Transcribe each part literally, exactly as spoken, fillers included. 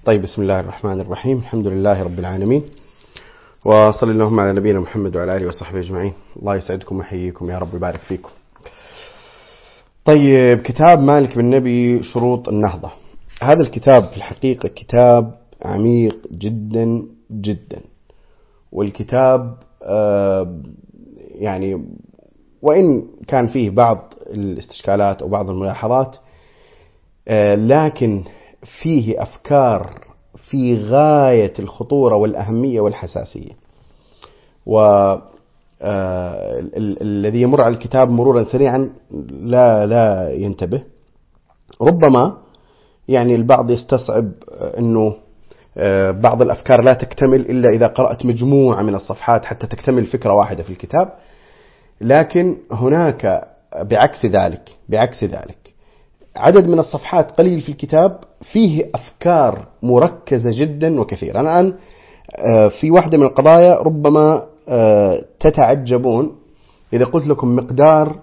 طيب، بسم الله الرحمن الرحيم. الحمد لله رب العالمين، وصلى اللهم على نبينا محمد وعلى آله وصحبه أجمعين. الله يسعدكم ويحييكم يا رب ويبارك فيكم. طيب، كتاب مالك بن نبي شروط النهضة. هذا الكتاب في الحقيقة كتاب عميق جدا جدا، والكتاب يعني وإن كان فيه بعض الاستشكالات أو بعض الملاحظات، لكن فيه أفكار في غاية الخطورة والأهمية والحساسية. والذي يمر على الكتاب مرورا سريعا لا لا ينتبه، ربما يعني البعض يستصعب أنه بعض الأفكار لا تكتمل إلا إذا قرأت مجموعة من الصفحات حتى تكتمل فكرة واحدة في الكتاب. لكن هناك بعكس ذلك بعكس ذلك عدد من الصفحات قليل في الكتاب فيه أفكار مركزة جدا وكثيرة. أنا الآن في واحدة من القضايا ربما تتعجبون إذا قلت لكم مقدار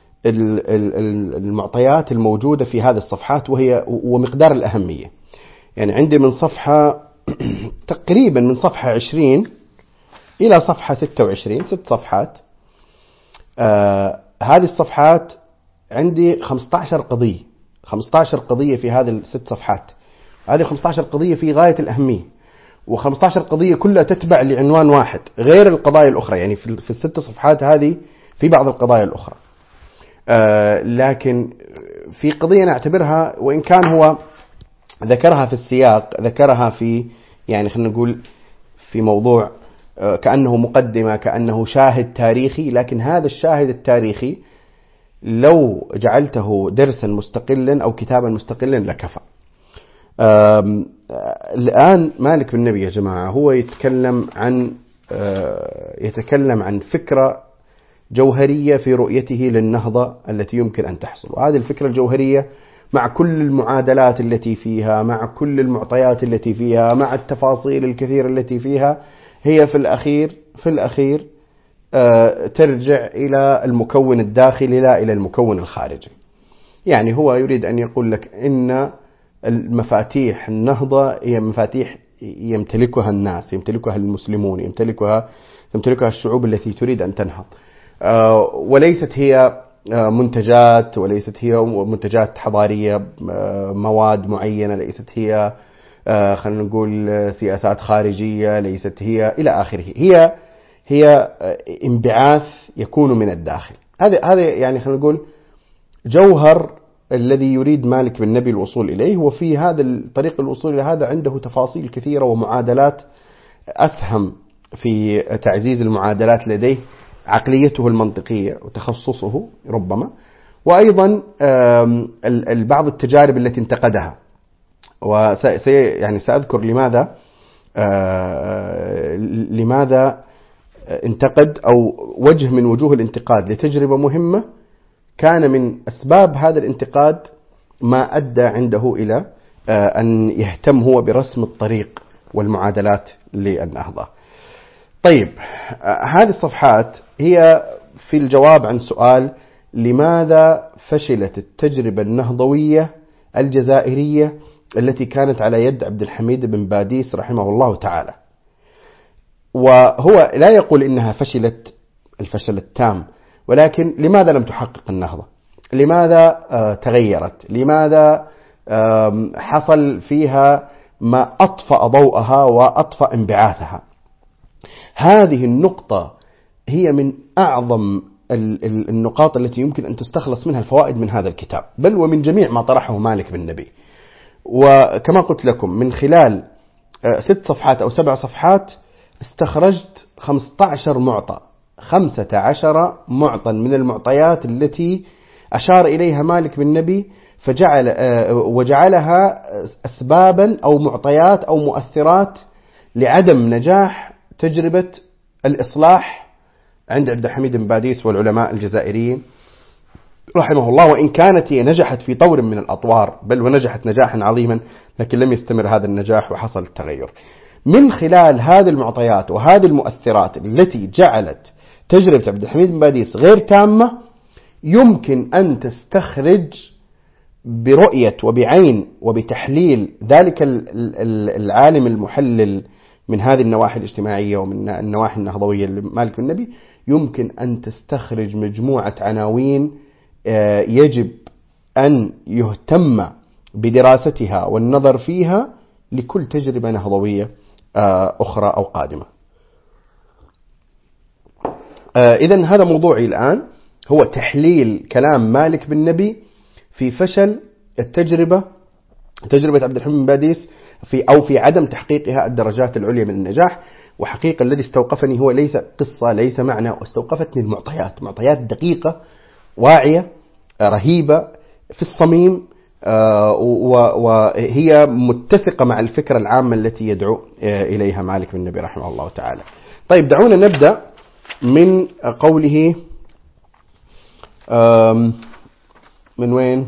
المعطيات الموجودة في هذه الصفحات وهي ومقدار الأهمية. يعني عندي من صفحة تقريبا من صفحة عشرين إلى صفحة ستة وعشرين، ست صفحات. آه هذه الصفحات عندي خمسة عشر قضية خمسة عشر قضية في هذه الست صفحات. هذه خمسة عشر قضية في غاية الأهمية، وخمسة عشر قضية كلها تتبع لعنوان واحد غير القضايا الأخرى. يعني في الست صفحات هذه في بعض القضايا الأخرى، آه لكن في قضية نعتبرها وإن كان هو ذكرها في السياق، ذكرها في يعني خلينا نقول في موضوع آه كأنه مقدمة، كأنه شاهد تاريخي، لكن هذا الشاهد التاريخي لو جعلته درسا مستقلا أو كتابا مستقلا لكفى. الآن مالك بن نبي يا جماعة هو يتكلم عن يتكلم عن فكرة جوهرية في رؤيته للنهضة التي يمكن أن تحصل. وهذه الفكرة الجوهرية مع كل المعادلات التي فيها، مع كل المعطيات التي فيها، مع التفاصيل الكثيرة التي فيها، هي في الأخير في الأخير ترجع إلى المكون الداخلي لا إلى المكون الخارجي. يعني هو يريد أن يقول لك إن المفاتيح النهضة هي مفاتيح يمتلكها الناس، يمتلكها المسلمون، يمتلكها يمتلكها الشعوب التي تريد أن تنهض، وليست هي منتجات، وليست هي منتجات حضارية، مواد معينة، ليست هي خلينا نقول سياسات خارجية، ليست هي إلى آخره. هي هي انبعاث يكون من الداخل. هذا هذا يعني خلينا نقول جوهر الذي يريد مالك بن نبي الوصول إليه. وفي هذا الطريق الوصول إلى هذا عنده تفاصيل كثيرة ومعادلات. أسهم في تعزيز المعادلات لديه عقليته المنطقية وتخصصه ربما، وأيضا بعض التجارب التي انتقدها. وسي يعني سأذكر لماذا لماذا انتقد، أو وجه من وجوه الانتقاد لتجربة مهمة كان من أسباب هذا الانتقاد ما أدى عنده إلى أن يهتم هو برسم الطريق والمعادلات للنهضة. طيب، هذه الصفحات هي في الجواب عن سؤال: لماذا فشلت التجربة النهضوية الجزائرية التي كانت على يد عبد الحميد بن باديس رحمه الله تعالى؟ وهو لا يقول إنها فشلت الفشل التام، ولكن لماذا لم تحقق النهضة؟ لماذا تغيرت؟ لماذا حصل فيها ما أطفأ ضوءها وأطفأ انبعاثها؟ هذه النقطة هي من أعظم النقاط التي يمكن أن تستخلص منها الفوائد من هذا الكتاب، بل ومن جميع ما طرحه مالك بن نبي. وكما قلت لكم من خلال ست صفحات أو سبع صفحات استخرجت خمسة عشر معطى خمسة عشر معطى من المعطيات التي أشار إليها مالك بن نبي، فجعل وجعلها أسبابا أو معطيات أو مؤثرات لعدم نجاح تجربة الإصلاح عند عبد الحميد بن باديس والعلماء الجزائريين رحمه الله. وإن كانت هي نجحت في طور من الأطوار، بل ونجحت نجاحا عظيما، لكن لم يستمر هذا النجاح وحصل التغير. من خلال هذه المعطيات وهذه المؤثرات التي جعلت تجربة عبد الحميد بن باديس غير تامة، يمكن أن تستخرج برؤية وبعين وبتحليل ذلك العالم المحلل من هذه النواحي الاجتماعية ومن النواحي النهضوية لمالك بن نبي، يمكن أن تستخرج مجموعة عناوين يجب أن يهتم بدراستها والنظر فيها لكل تجربة نهضوية أخرى أو قادمة. إذن هذا موضوعي الآن، هو تحليل كلام مالك بن نبي في فشل التجربة تجربة عبد الحميد بن باديس في أو في عدم تحقيقها الدرجات العليا من النجاح. وحقيقة الذي استوقفني هو ليس قصة، ليس معنى، واستوقفتني المعطيات، معطيات دقيقة واعية رهيبة في الصميم، وهي متسقة مع الفكرة العامة التي يدعو إليها مالك بن نبي رحمه الله تعالى. طيب دعونا نبدأ من قوله من وين؟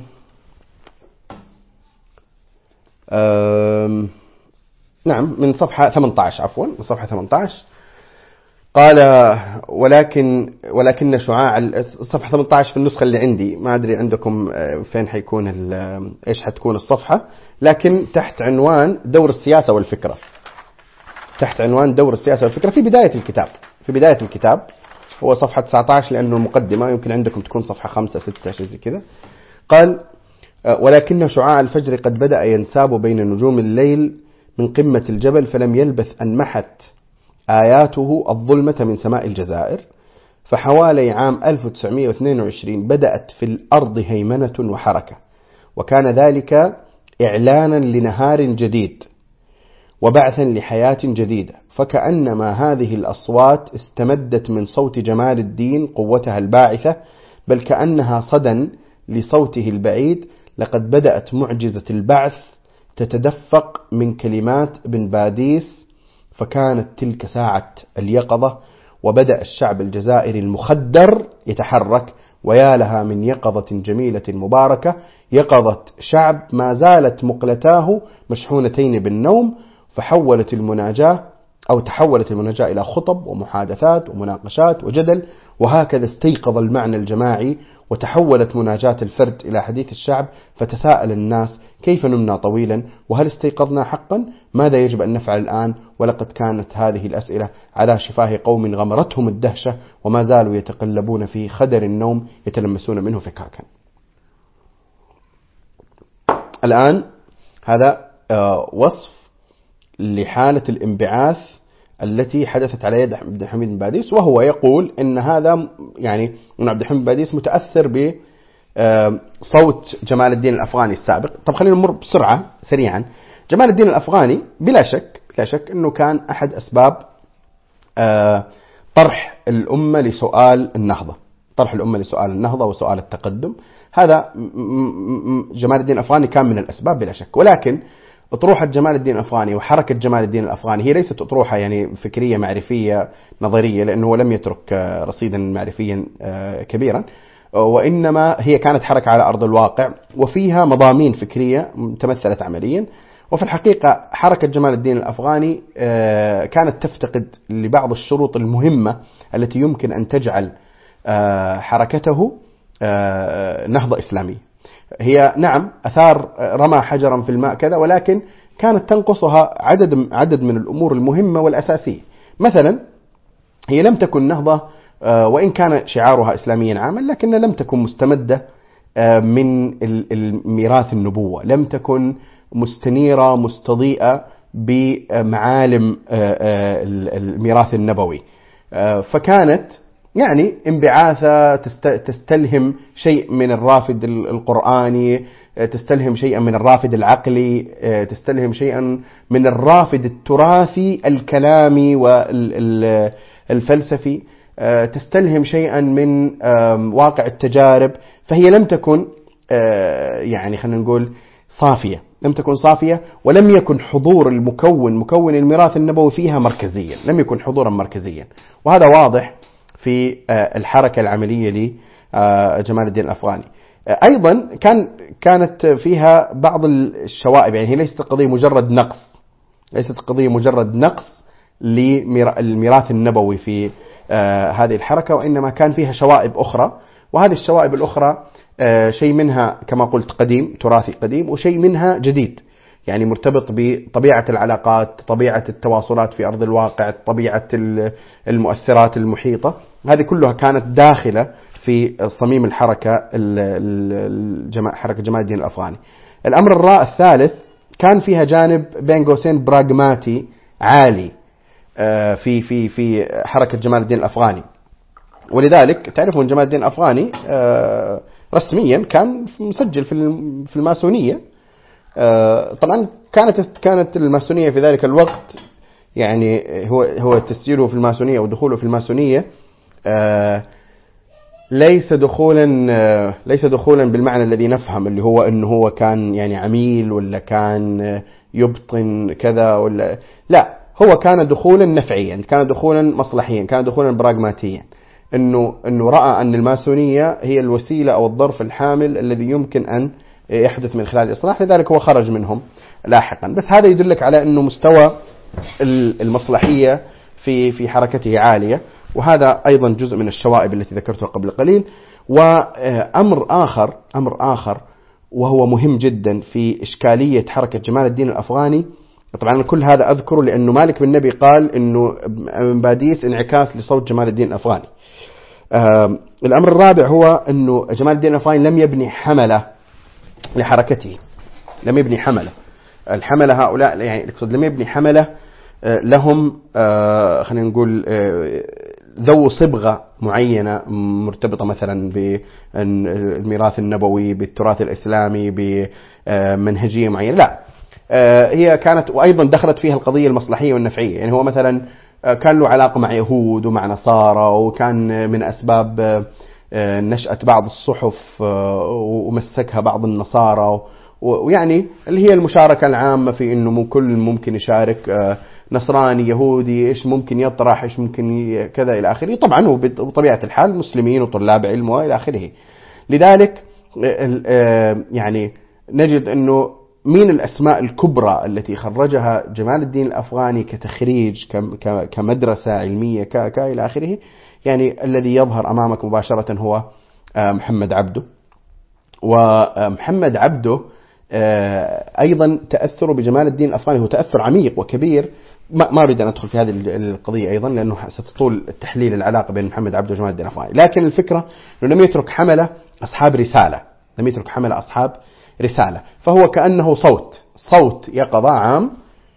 نعم من صفحة ثمانية عشر، عفوا من صفحة ثمانية عشر. قال ولكن ولكن شعاع الصفحة ثمانية عشر في النسخة اللي عندي، ما أدري عندكم فين حيكون إيش حتكون الصفحة، لكن تحت عنوان دور السياسة والفكرة، تحت عنوان دور السياسة والفكرة في بداية الكتاب، في بداية الكتاب هو صفحة تسعة عشر لأنه المقدمة، يمكن عندكم تكون صفحة خمسة ستة شيء زي كذا. قال ولكن شعاع الفجر قد بدأ ينساب بين نجوم الليل من قمة الجبل، فلم يلبث أن محت آياته الظلمة من سماء الجزائر. فحوالي عام ألف وتسعمائة واثنين وعشرين بدأت في الأرض هيمنة وحركة، وكان ذلك إعلانا لنهار جديد وبعثا لحياة جديدة. فكأنما هذه الأصوات استمدت من صوت جمال الدين قوتها الباعثة، بل كأنها صدى لصوته البعيد. لقد بدأت معجزة البعث تتدفق من كلمات ابن باديس، فكانت تلك ساعة اليقظة، وبدأ الشعب الجزائري المخدر يتحرك. ويا لها من يقظة جميلة مباركة، يقظة شعب ما زالت مقلتاه مشحونتين بالنوم. فحولت المناجاة أو تحولت المناجاة إلى خطب ومحادثات ومناقشات وجدل، وهكذا استيقظ المعنى الجماعي، وتحولت مناجاة الفرد إلى حديث الشعب. فتساءل الناس كيف نمنا طويلا، وهل استيقظنا حقا؟ ماذا يجب أن نفعل الآن؟ ولقد كانت هذه الأسئلة على شفاه قوم غمرتهم الدهشة، وما زالوا يتقلبون في خدر النوم يتلمسون منه فكاكا. الآن هذا وصف لحالة الانبعاث التي حدثت على يد عبد الحميد بن باديس، وهو يقول إن هذا يعني أن عبد الحميد بن باديس متأثر بصوت جمال الدين الأفغاني السابق. طب خلينا نمر بسرعة سريعا. جمال الدين الأفغاني بلا شك بلا شك أنه كان أحد أسباب طرح الأمة لسؤال النهضة، طرح الأمة لسؤال النهضة وسؤال التقدم. هذا جمال الدين الأفغاني كان من الأسباب بلا شك. ولكن أطروحة جمال الدين الأفغاني وحركة جمال الدين الأفغاني هي ليست أطروحة يعني فكرية معرفية نظرية، لأنه لم يترك رصيدا معرفيا كبيرا، وإنما هي كانت حركة على أرض الواقع وفيها مضامين فكرية تمثلت عمليا. وفي الحقيقة حركة جمال الدين الأفغاني كانت تفتقد لبعض الشروط المهمة التي يمكن أن تجعل حركته نهضة إسلامية. هي نعم أثار رمى حجرا في الماء كذا، ولكن كانت تنقصها عدد عدد من الأمور المهمة والأساسية. مثلا هي لم تكن نهضة، وإن كان شعارها إسلاميا عاما، لكن لم تكن مستمدة من الميراث النبوة، لم تكن مستنيرة مستضيئة بمعالم الميراث النبوي. فكانت يعني انبعاثة تستلهم شيء من الرافد القرآني، تستلهم شيئا من الرافد العقلي، تستلهم شيئا من الرافد التراثي الكلامي والفلسفي، تستلهم شيئا من واقع التجارب. فهي لم تكن يعني خلينا نقول صافية، لم تكن صافية، ولم يكن حضور المكون مكون الميراث النبوي فيها مركزيا، لم يكن حضورا مركزيا. وهذا واضح في الحركة العملية لجمال الدين الأفغاني. أيضا كان كانت فيها بعض الشوائب، يعني هي ليست قضية مجرد نقص، ليست قضية مجرد نقص للميراث النبوي في هذه الحركة، وإنما كان فيها شوائب أخرى. وهذه الشوائب الأخرى شيء منها كما قلت قديم تراثي قديم، وشيء منها جديد يعني مرتبط بطبيعة العلاقات، طبيعة التواصلات في أرض الواقع، طبيعة المؤثرات المحيطة. هذه كلها كانت داخلة في صميم الحركة حركة جمال الدين الأفغاني. الأمر الراء الثالث كان فيها جانب بين قوسين براغماتي عالي في في في حركة جمال الدين الأفغاني. ولذلك تعرفون جمال الدين الأفغاني رسميا كان مسجل في الماسونية. طبعا كانت كانت الماسونية في ذلك الوقت يعني هو هو تسجيله في الماسونية ودخوله في الماسونية ليس دخولا ليس دخولا بالمعنى الذي نفهم، اللي هو انه هو كان يعني عميل ولا كان يبطن كذا ولا لا، هو كان دخولا نفعيا، كان دخولا مصلحيا، كان دخولا براغماتيا، انه انه راى ان الماسونيه هي الوسيله او الظرف الحامل الذي يمكن ان يحدث من خلال الاصلاح، لذلك هو خرج منهم لاحقا. بس هذا يدلك على انه مستوى المصلحيه في في حركته عاليه، وهذا ايضا جزء من الشوائب التي ذكرتها قبل قليل. وامر اخر امر اخر وهو مهم جدا في اشكاليه حركه جمال الدين الافغاني. طبعا كل هذا اذكره لانه مالك بن نبي قال انه باديس انعكاس لصوت جمال الدين الافغاني. الامر الرابع هو انه جمال الدين الافغاني لم يبني حمله لحركته، لم يبني حمله. الحمله هؤلاء يعني اقصد لم يبني حمله لهم خلينا نقول ذو صبغة معينة مرتبطة مثلا بالميراث النبوي، بالتراث الإسلامي، بمنهجية معينة، لا، هي كانت وأيضا دخلت فيها القضية المصلحية والنفعية. يعني هو مثلا كان له علاقة مع يهود ومع نصارى، وكان من أسباب نشأة بعض الصحف ومسكها بعض النصارى، ويعني اللي هي المشاركة العامة في إنه كل ممكن يشارك، نصراني يهودي إيش ممكن يطرح إيش ممكن كذا إلى آخره. طبعا وبطبيعة الحال مسلمين وطلاب علم وإلى آخره. لذلك يعني نجد إنه من الأسماء الكبرى التي خرجها جمال الدين الأفغاني كتخريج كمدرسة علمية كإلى آخره، يعني الذي يظهر أمامك مباشرة هو محمد عبده. ومحمد عبده أيضا تأثره بجمال الدين الأفغاني هو تأثر عميق وكبير. ما أريد أن أدخل في هذه القضية أيضا لأنه ستطول التحليل العلاقة بين محمد عبده وجمال الدين الأفغاني، لكن الفكرة أنه لم يترك حملة أصحاب رسالة، لم يترك حملة أصحاب رسالة، فهو كأنه صوت صوت يقظة عام.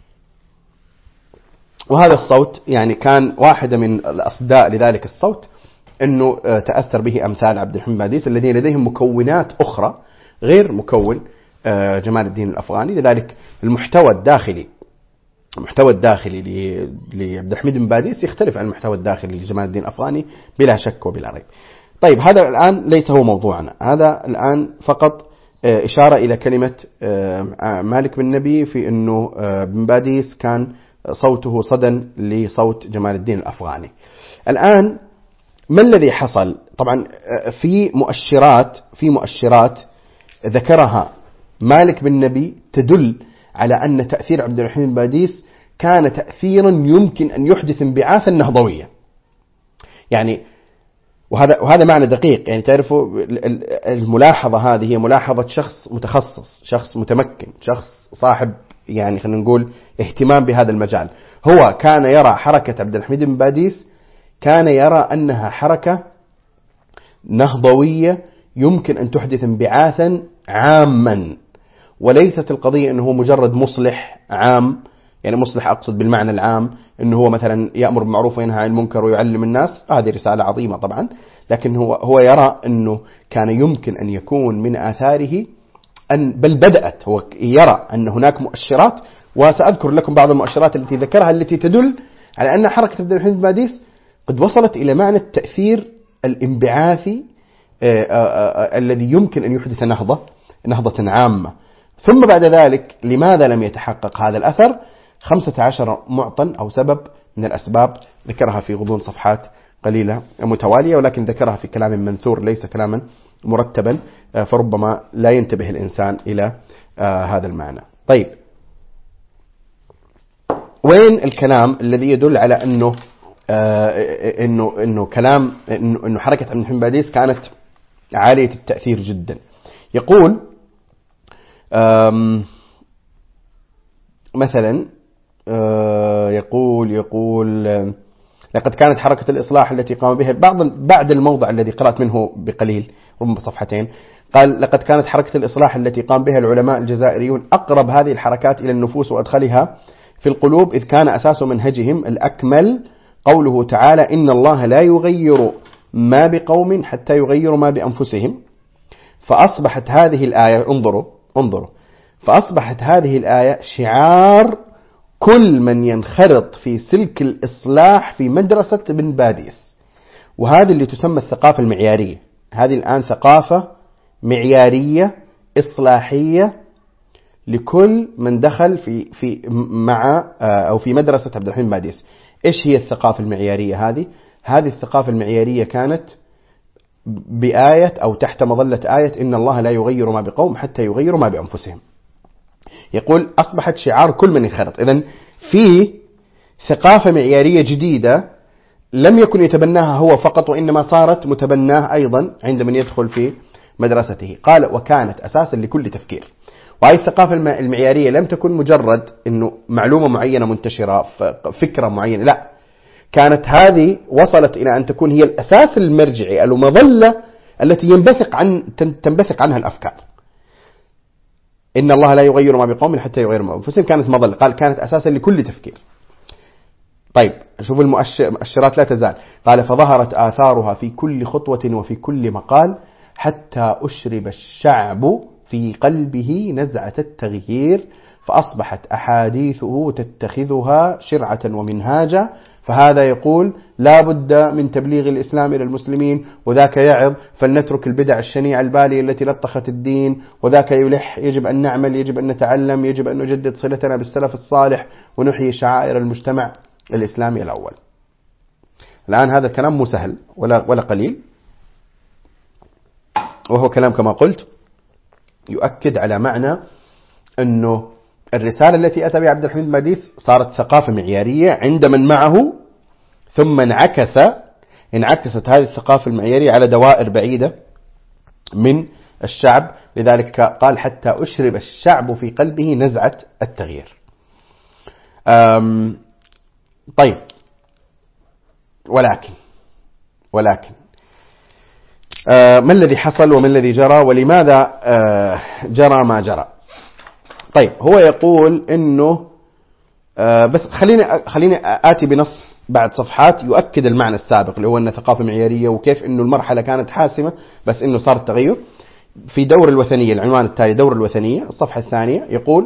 وهذا الصوت يعني كان واحدة من الأصداء لذلك الصوت أنه تأثر به أمثال عبد الحميد باديس الذين لديهم مكونات أخرى غير مكون جمال الدين الأفغاني. لذلك المحتوى الداخلي المحتوى الداخلي لعبد الحميد بن باديس يختلف عن المحتوى الداخلي لجمال الدين الأفغاني بلا شك وبلا ريب. طيب هذا الآن ليس هو موضوعنا، هذا الآن فقط إشارة إلى كلمة مالك بن نبي في أنه بن باديس كان صوته صدى لصوت جمال الدين الأفغاني. الآن ما الذي حصل؟ طبعا في مؤشرات في مؤشرات ذكرها مالك بن نبي تدل على أن تأثير عبد الحميد بن باديس كان تأثيرا يمكن أن يحدث انبعاثا نهضويا. يعني وهذا وهذا معنى دقيق. يعني تعرفوا الملاحظة هذه هي ملاحظة شخص متخصص، شخص متمكن، شخص صاحب يعني خلينا نقول اهتمام بهذا المجال. هو كان يرى حركة عبد الحميد بن باديس، كان يرى أنها حركة نهضوية يمكن أن تحدث انبعاثا عاما، وليست القضية أنه مجرد مصلح عام. يعني مصلح أقصد بالمعنى العام أنه هو مثلا يأمر بالمعروف وينهى عن المنكر ويعلم الناس، هذه رسالة عظيمة طبعا، لكن هو هو يرى أنه كان يمكن أن يكون من آثاره أن بل بدأت، هو يرى أن هناك مؤشرات، وسأذكر لكم بعض المؤشرات التي ذكرها التي تدل على أن حركة عبد الحميد بن باديس قد وصلت إلى معنى التأثير الانبعاثي الذي يمكن أن يحدث نهضة نهضة عامة. ثم بعد ذلك لماذا لم يتحقق هذا الأثر؟ خمسة عشر معطى أو سبب من الأسباب ذكرها في غضون صفحات قليلة متوالية، ولكن ذكرها في كلام منثور ليس كلاما مرتبا، فربما لا ينتبه الإنسان إلى هذا المعنى. طيب وين الكلام الذي يدل على أنه إنه إنه كلام إنه إنه حركة عبد الحميد بن باديس كانت عالية التأثير جدا. يقول مثلا يقول يقول لقد كانت حركة الإصلاح التي قام بها بعض بعد الموضع الذي قرأت منه بقليل ربما صفحتين، قال لقد كانت حركة الإصلاح التي قام بها العلماء الجزائريون أقرب هذه الحركات إلى النفوس وأدخلها في القلوب، إذ كان أساس منهجهم الأكمل قوله تعالى إن الله لا يغير ما بقوم حتى يغيروا ما بأنفسهم. فأصبحت هذه الآية انظروا انظروا فأصبحت هذه الآية شعار كل من ينخرط في سلك الإصلاح في مدرسة ابن باديس، وهذه اللي تسمى الثقافة المعيارية. هذه الآن ثقافة معيارية إصلاحية لكل من دخل في في مع أو في مدرسة عبد الرحيم باديس. إيش هي الثقافة المعيارية هذه؟ هذه الثقافة المعيارية كانت بآية أو تحت مظلة آية إن الله لا يغير ما بقوم حتى يغيروا ما بأنفسهم. يقول أصبحت شعار كل من ينخرط. إذن في ثقافة معيارية جديدة لم يكن يتبناها هو فقط، وإنما صارت متبناه أيضا عند من يدخل في مدرسته. قال وكانت أساسا لكل تفكير. وهذه الثقافة المعيارية لم تكن مجرد إنه معلومة معينة منتشرة فكرة معينة، لا، كانت هذه وصلت إلى أن تكون هي الأساس المرجعي المظلة التي ينبثق عن تنبثق عنها الأفكار. إن الله لا يغير ما بقوم حتى يغيروا ما بأنفسهم كانت مظلة، قال كانت أساسا لكل تفكير. طيب شوف المؤشرات لا تزال. قال فظهرت آثارها في كل خطوة وفي كل مقال حتى أشرب الشعب في قلبه نزعة التغيير، فأصبحت أحاديثه تتخذها شرعة ومنهاجا. فهذا يقول لا بد من تبليغ الإسلام إلى المسلمين، وذاك يعظ فلنترك البدع الشنيعة البالية التي لطخت الدين، وذاك يلح يجب أن نعمل، يجب أن نتعلم، يجب أن نجدد صلتنا بالسلف الصالح ونحيي شعائر المجتمع الإسلامي الأول. الآن هذا الكلام مو سهل ولا ولا قليل، وهو كلام كما قلت يؤكد على معنى أنه الرسالة التي أتى بها عبد الحميد باديس صارت ثقافة معيارية عند من معه، ثم انعكس انعكست هذه الثقافة المعيارية على دوائر بعيدة من الشعب. لذلك قال حتى أشرب الشعب في قلبه نزعة التغيير. طيب ولكن ولكن ما الذي حصل وما الذي جرى ولماذا جرى ما جرى؟ طيب هو يقول إنه بس خليني خليني آتي بنص بعد صفحات يؤكد المعنى السابق اللي هو أن ثقافة معيارية وكيف إنه المرحلة كانت حاسمة بس إنه صار التغير. في دور الوثنية، العنوان التالي دور الوثنية، الصفحة الثانية، يقول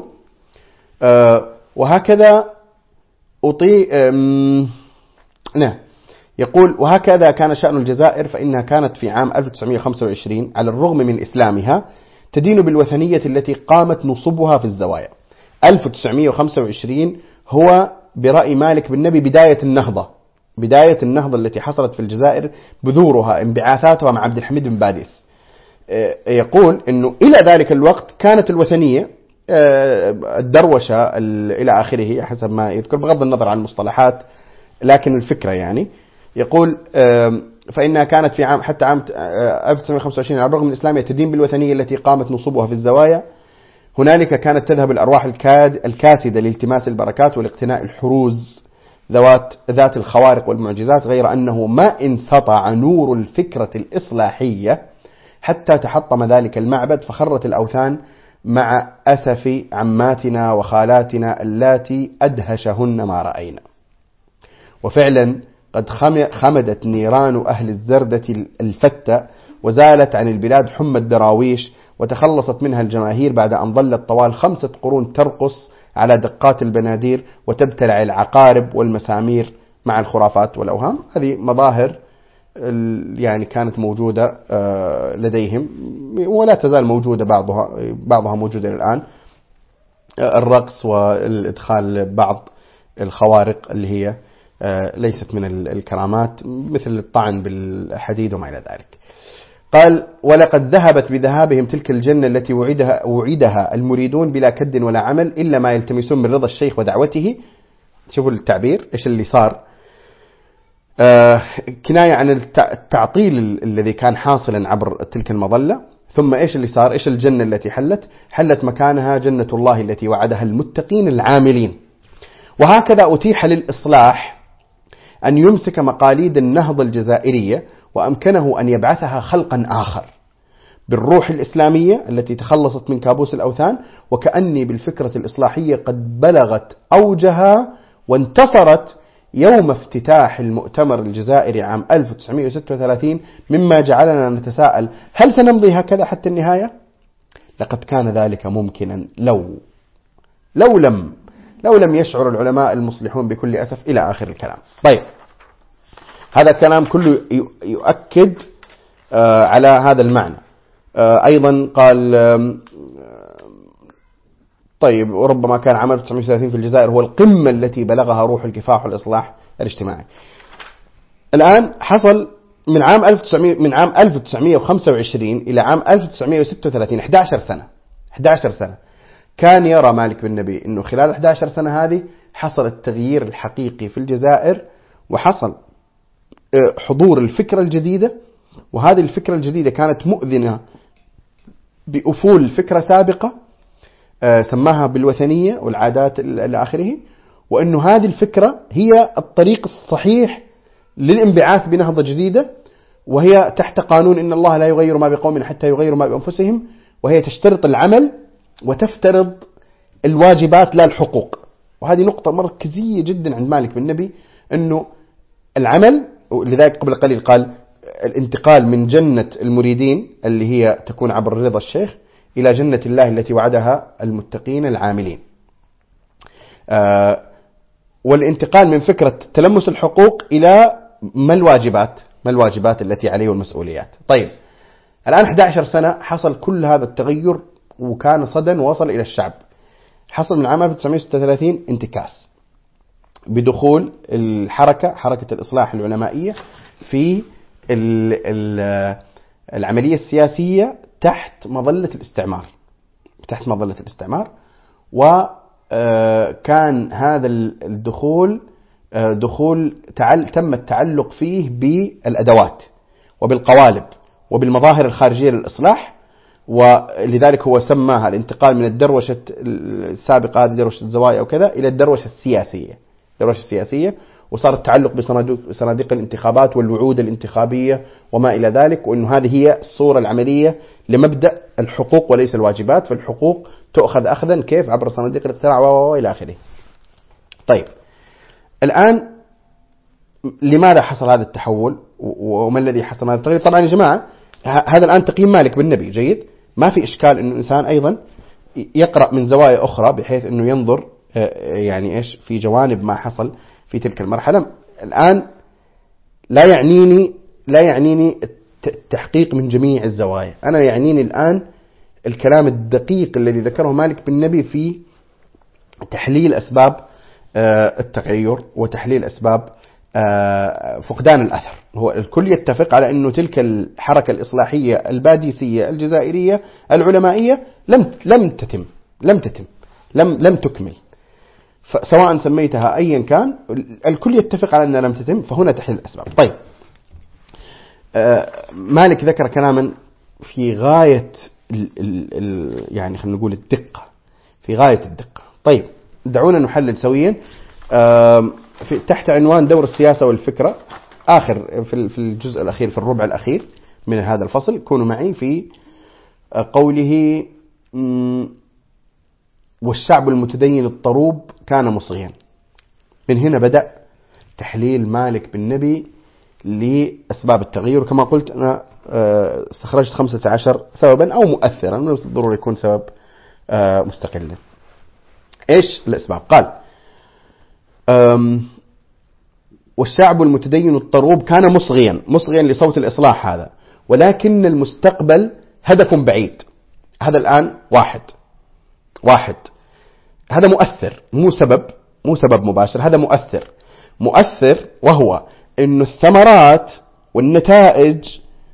وهكذا أطيع نعم يقول وهكذا كان شأن الجزائر، فإنها كانت في عام ألف وتسعمائة وخمسة وعشرين على الرغم من إسلامها تدين بالوثنية التي قامت نصبها في الزوايا. ألف وتسعمائة وخمسة وعشرين هو برأي مالك بن نبي بداية النهضة، بداية النهضة التي حصلت في الجزائر، بذورها انبعاثاتها مع عبد الحميد بن باديس. يقول أنه إلى ذلك الوقت كانت الوثنية الدروشة إلى آخره حسب ما يذكر بغض النظر عن المصطلحات، لكن الفكرة يعني يقول فإنها كانت في عام حتى عام ألف وتسعمائة وخمسة وعشرين على الرغم من إسلامها تدين بالوثنية التي قامت نصبها في الزوايا. هنالك كانت تذهب الأرواح الكاسدة لالتماس البركات والاقتناء الحروز ذوات ذات الخوارق والمعجزات، غير أنه ما انسطع نور الفكرة الإصلاحية حتى تحطم ذلك المعبد فخرت الأوثان مع أسف عماتنا وخالاتنا اللاتي أدهشهن ما رأينا. وفعلا قد خمدت نيران أهل الزردة الفتة وزالت عن البلاد حمى الدراويش، وتخلصت منها الجماهير بعد أن ظلت طوال خمسة قرون ترقص على دقات البنادير وتبتلع العقارب والمسامير مع الخرافات والأوهام. هذه مظاهر يعني كانت موجودة لديهم ولا تزال موجودة، بعضها بعضها موجودة الآن، الرقص والإدخال بعض الخوارق اللي هي ليست من الكرامات مثل الطعن بالحديد وما إلى ذلك. قال ولقد ذهبت بذهابهم تلك الجنة التي وعدها, وعدها المريدون بلا كد ولا عمل إلا ما يلتمسون من رضا الشيخ ودعوته. شوفوا التعبير إيش اللي صار. آه كناية عن التعطيل الذي كان حاصلا عبر تلك المظلة. ثم إيش اللي صار؟ إيش الجنة التي حلت؟ حلت مكانها جنة الله التي وعدها المتقين العاملين. وهكذا أتيح للإصلاح أن يمسك مقاليد النهضة الجزائرية وأمكنه أن يبعثها خلقا آخر بالروح الإسلامية التي تخلصت من كابوس الأوثان، وكأني بالفكرة الإصلاحية قد بلغت أوجها وانتصرت يوم افتتاح المؤتمر الجزائري عام ألف وتسعمئة وستة وثلاثين، مما جعلنا نتساءل هل سنمضي هكذا حتى النهاية؟ لقد كان ذلك ممكنا لو لو لم لو لم يشعر العلماء المصلحون بكل أسف إلى آخر الكلام. طيب، هذا الكلام كله يؤكد على هذا المعنى. أيضا قال طيب وربما كان عام ألف وتسعمئة وثلاثين في الجزائر هو القمة التي بلغها روح الكفاح والإصلاح الاجتماعي. الآن حصل من عام ألف وتسعمئة من عام ألف وتسعمئة وخمسة وعشرين إلى عام ألف وتسعمئة وستة وثلاثين، إحدى عشرة سنة إحدى عشرة سنة. كان يرى مالك بن نبي أنه خلال إحدى عشرة سنة هذه حصل التغيير الحقيقي في الجزائر، وحصل حضور الفكرة الجديدة، وهذه الفكرة الجديدة كانت مؤذنة بأفول فكرة سابقة سماها بالوثنية والعادات إلى آخره، وأنه هذه الفكرة هي الطريق الصحيح للانبعاث بنهضة جديدة، وهي تحت قانون إن الله لا يغير ما بقوم حتى يغيروا ما بأنفسهم، وهي تشترط العمل وتفترض الواجبات لا الحقوق. وهذه نقطة مركزية جدا عند مالك بن نبي، أنه العمل، لذلك قبل قليل قال الانتقال من جنة المريدين اللي هي تكون عبر رضا الشيخ إلى جنة الله التي وعدها المتقين العاملين. آه والانتقال من فكرة تلمس الحقوق إلى ما الواجبات ما الواجبات التي عليه والمسؤوليات. طيب، الآن إحدى عشرة سنة حصل كل هذا التغير، وكان صدى ووصل إلى الشعب. حصل من عام ألف وتسعمئة وستة وثلاثين انتكاس بدخول الحركة حركة الإصلاح العلمائية في العملية السياسية تحت مظلة الاستعمار تحت مظلة الاستعمار وكان هذا الدخول دخول تم التعلق فيه بالأدوات وبالقوالب وبالمظاهر الخارجية للإصلاح، ولذلك هو سماها الانتقال من الدروشة السابقة هذه دروشة الزوايا وكذا إلى الدروشة السياسية الدروشة السياسية وصار التعلق بصناديق الانتخابات والوعود الانتخابية وما إلى ذلك، وأنه هذه هي الصورة العملية لمبدأ الحقوق وليس الواجبات، فالحقوق تؤخذ أخذا كيف عبر صناديق الاقتراع وإلى آخره. طيب، الآن لماذا حصل هذا التحول وما الذي حصل هذا التغيير؟ طبعا يا جماعة هذا الآن تقييم مالك بن نبي جيد، ما في إشكال أنه الإنسان أيضا يقرأ من زوايا أخرى بحيث أنه ينظر يعني إيش في جوانب ما حصل في تلك المرحلة. الآن لا يعنيني لا يعنيني التحقيق من جميع الزوايا، أنا يعنيني الآن الكلام الدقيق الذي ذكره مالك بن نبي في تحليل أسباب التغير وتحليل أسباب فقدان الأثر. هو الكل يتفق على أنه تلك الحركة الإصلاحية الباديسية الجزائرية العلمائية لم لم تتم لم تتم لم لم تكمل، سواء سميتها أيا كان الكل يتفق على أنها لم تتم، فهنا تحليل الأسباب. طيب، مالك ذكر كلاما في غاية ال ال ال يعني خلينا نقول الدقة في غاية الدقة. طيب، دعونا نحلل سويا في تحت عنوان دور السياسة والفكرة، آخر في الجزء الأخير في الربع الأخير من هذا الفصل. كونوا معي في قوله والشعب المتدين الطروب كان مصغيا. من هنا بدأ تحليل مالك بن نبي لأسباب التغيير، وكما قلت أنا استخرجت خمسة عشر سببا أو مؤثرا، من الضروري يكون سبب مستقلا. إيش الأسباب؟ قال والشعب المتدين الطروب كان مصغيا مصغيا لصوت الإصلاح هذا، ولكن المستقبل هدف بعيد. هذا الآن واحد واحد هذا مؤثر، مو سبب مو سبب مباشر، هذا مؤثر مؤثر وهو إنه الثمرات والنتائج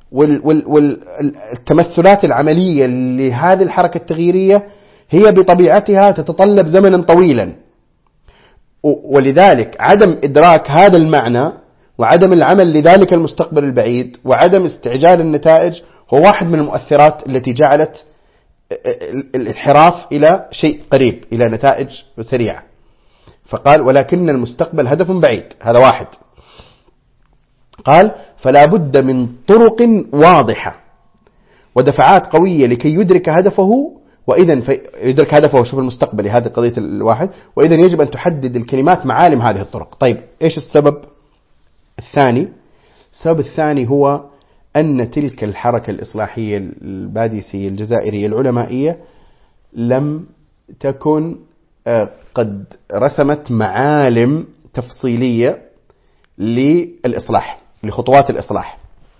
والتمثلات العملية لهذه الحركة التغييرية هي بطبيعتها تتطلب زمنا طويلا، ولذلك عدم إدراك هذا المعنى وعدم العمل لذلك المستقبل البعيد وعدم استعجال النتائج هو واحد من المؤثرات التي جعلت الانحراف إلى شيء قريب، إلى نتائج سريعة. فقال ولكن المستقبل هدف بعيد، هذا واحد. قال فلا بد من طرق واضحة ودفعات قوية لكي يدرك هدفه، وإذن يدرك هدفه شوف المستقبل، هذه قضية الواحد، وإذن يجب أن تحدد الكلمات معالم هذه الطرق. طيب إيش السبب الثاني؟ السبب الثاني هو أن تلك الحركة الإصلاحية الباديسية الجزائرية العلمائية لم تكن قد رسمت معالم تفصيلية للإصلاح، لخطوات الإصلاح،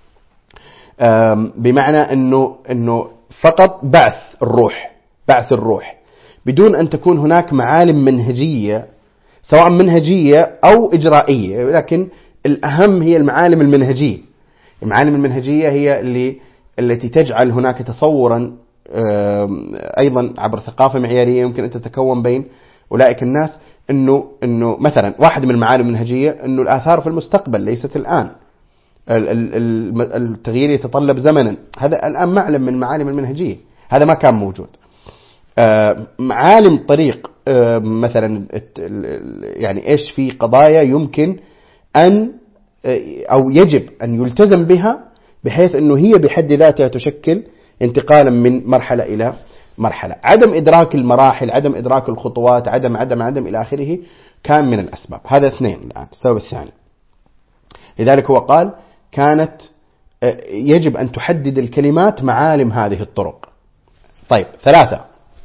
بمعنى أنه, أنه فقط بعث الروح، بعث الروح بدون أن تكون هناك معالم منهجية، سواء منهجية أو إجرائية، لكن الأهم هي المعالم المنهجية. المعالم المنهجية هي اللي التي تجعل هناك تصورا أيضا عبر ثقافة معيارية يمكن أن تتكون بين أولئك الناس، أنه, إنه مثلا واحد من المعالم المنهجية أنه الآثار في المستقبل ليست الآن، التغيير يتطلب زمنا، هذا الآن معلم من معالم المنهجية، هذا ما كان موجود. معالم طريق مثلا يعني إيش في قضايا يمكن أن أو يجب أن يلتزم بها بحيث أنه هي بحد ذاتها تشكل انتقالا من مرحلة إلى مرحلة. عدم إدراك المراحل، عدم إدراك الخطوات، عدم عدم عدم إلى آخره كان من الأسباب. هذا اثنين الآن. السبب الثاني لذلك هو قال كانت يجب أن تحدد الكلمات معالم هذه الطرق. طيب ثلاثة،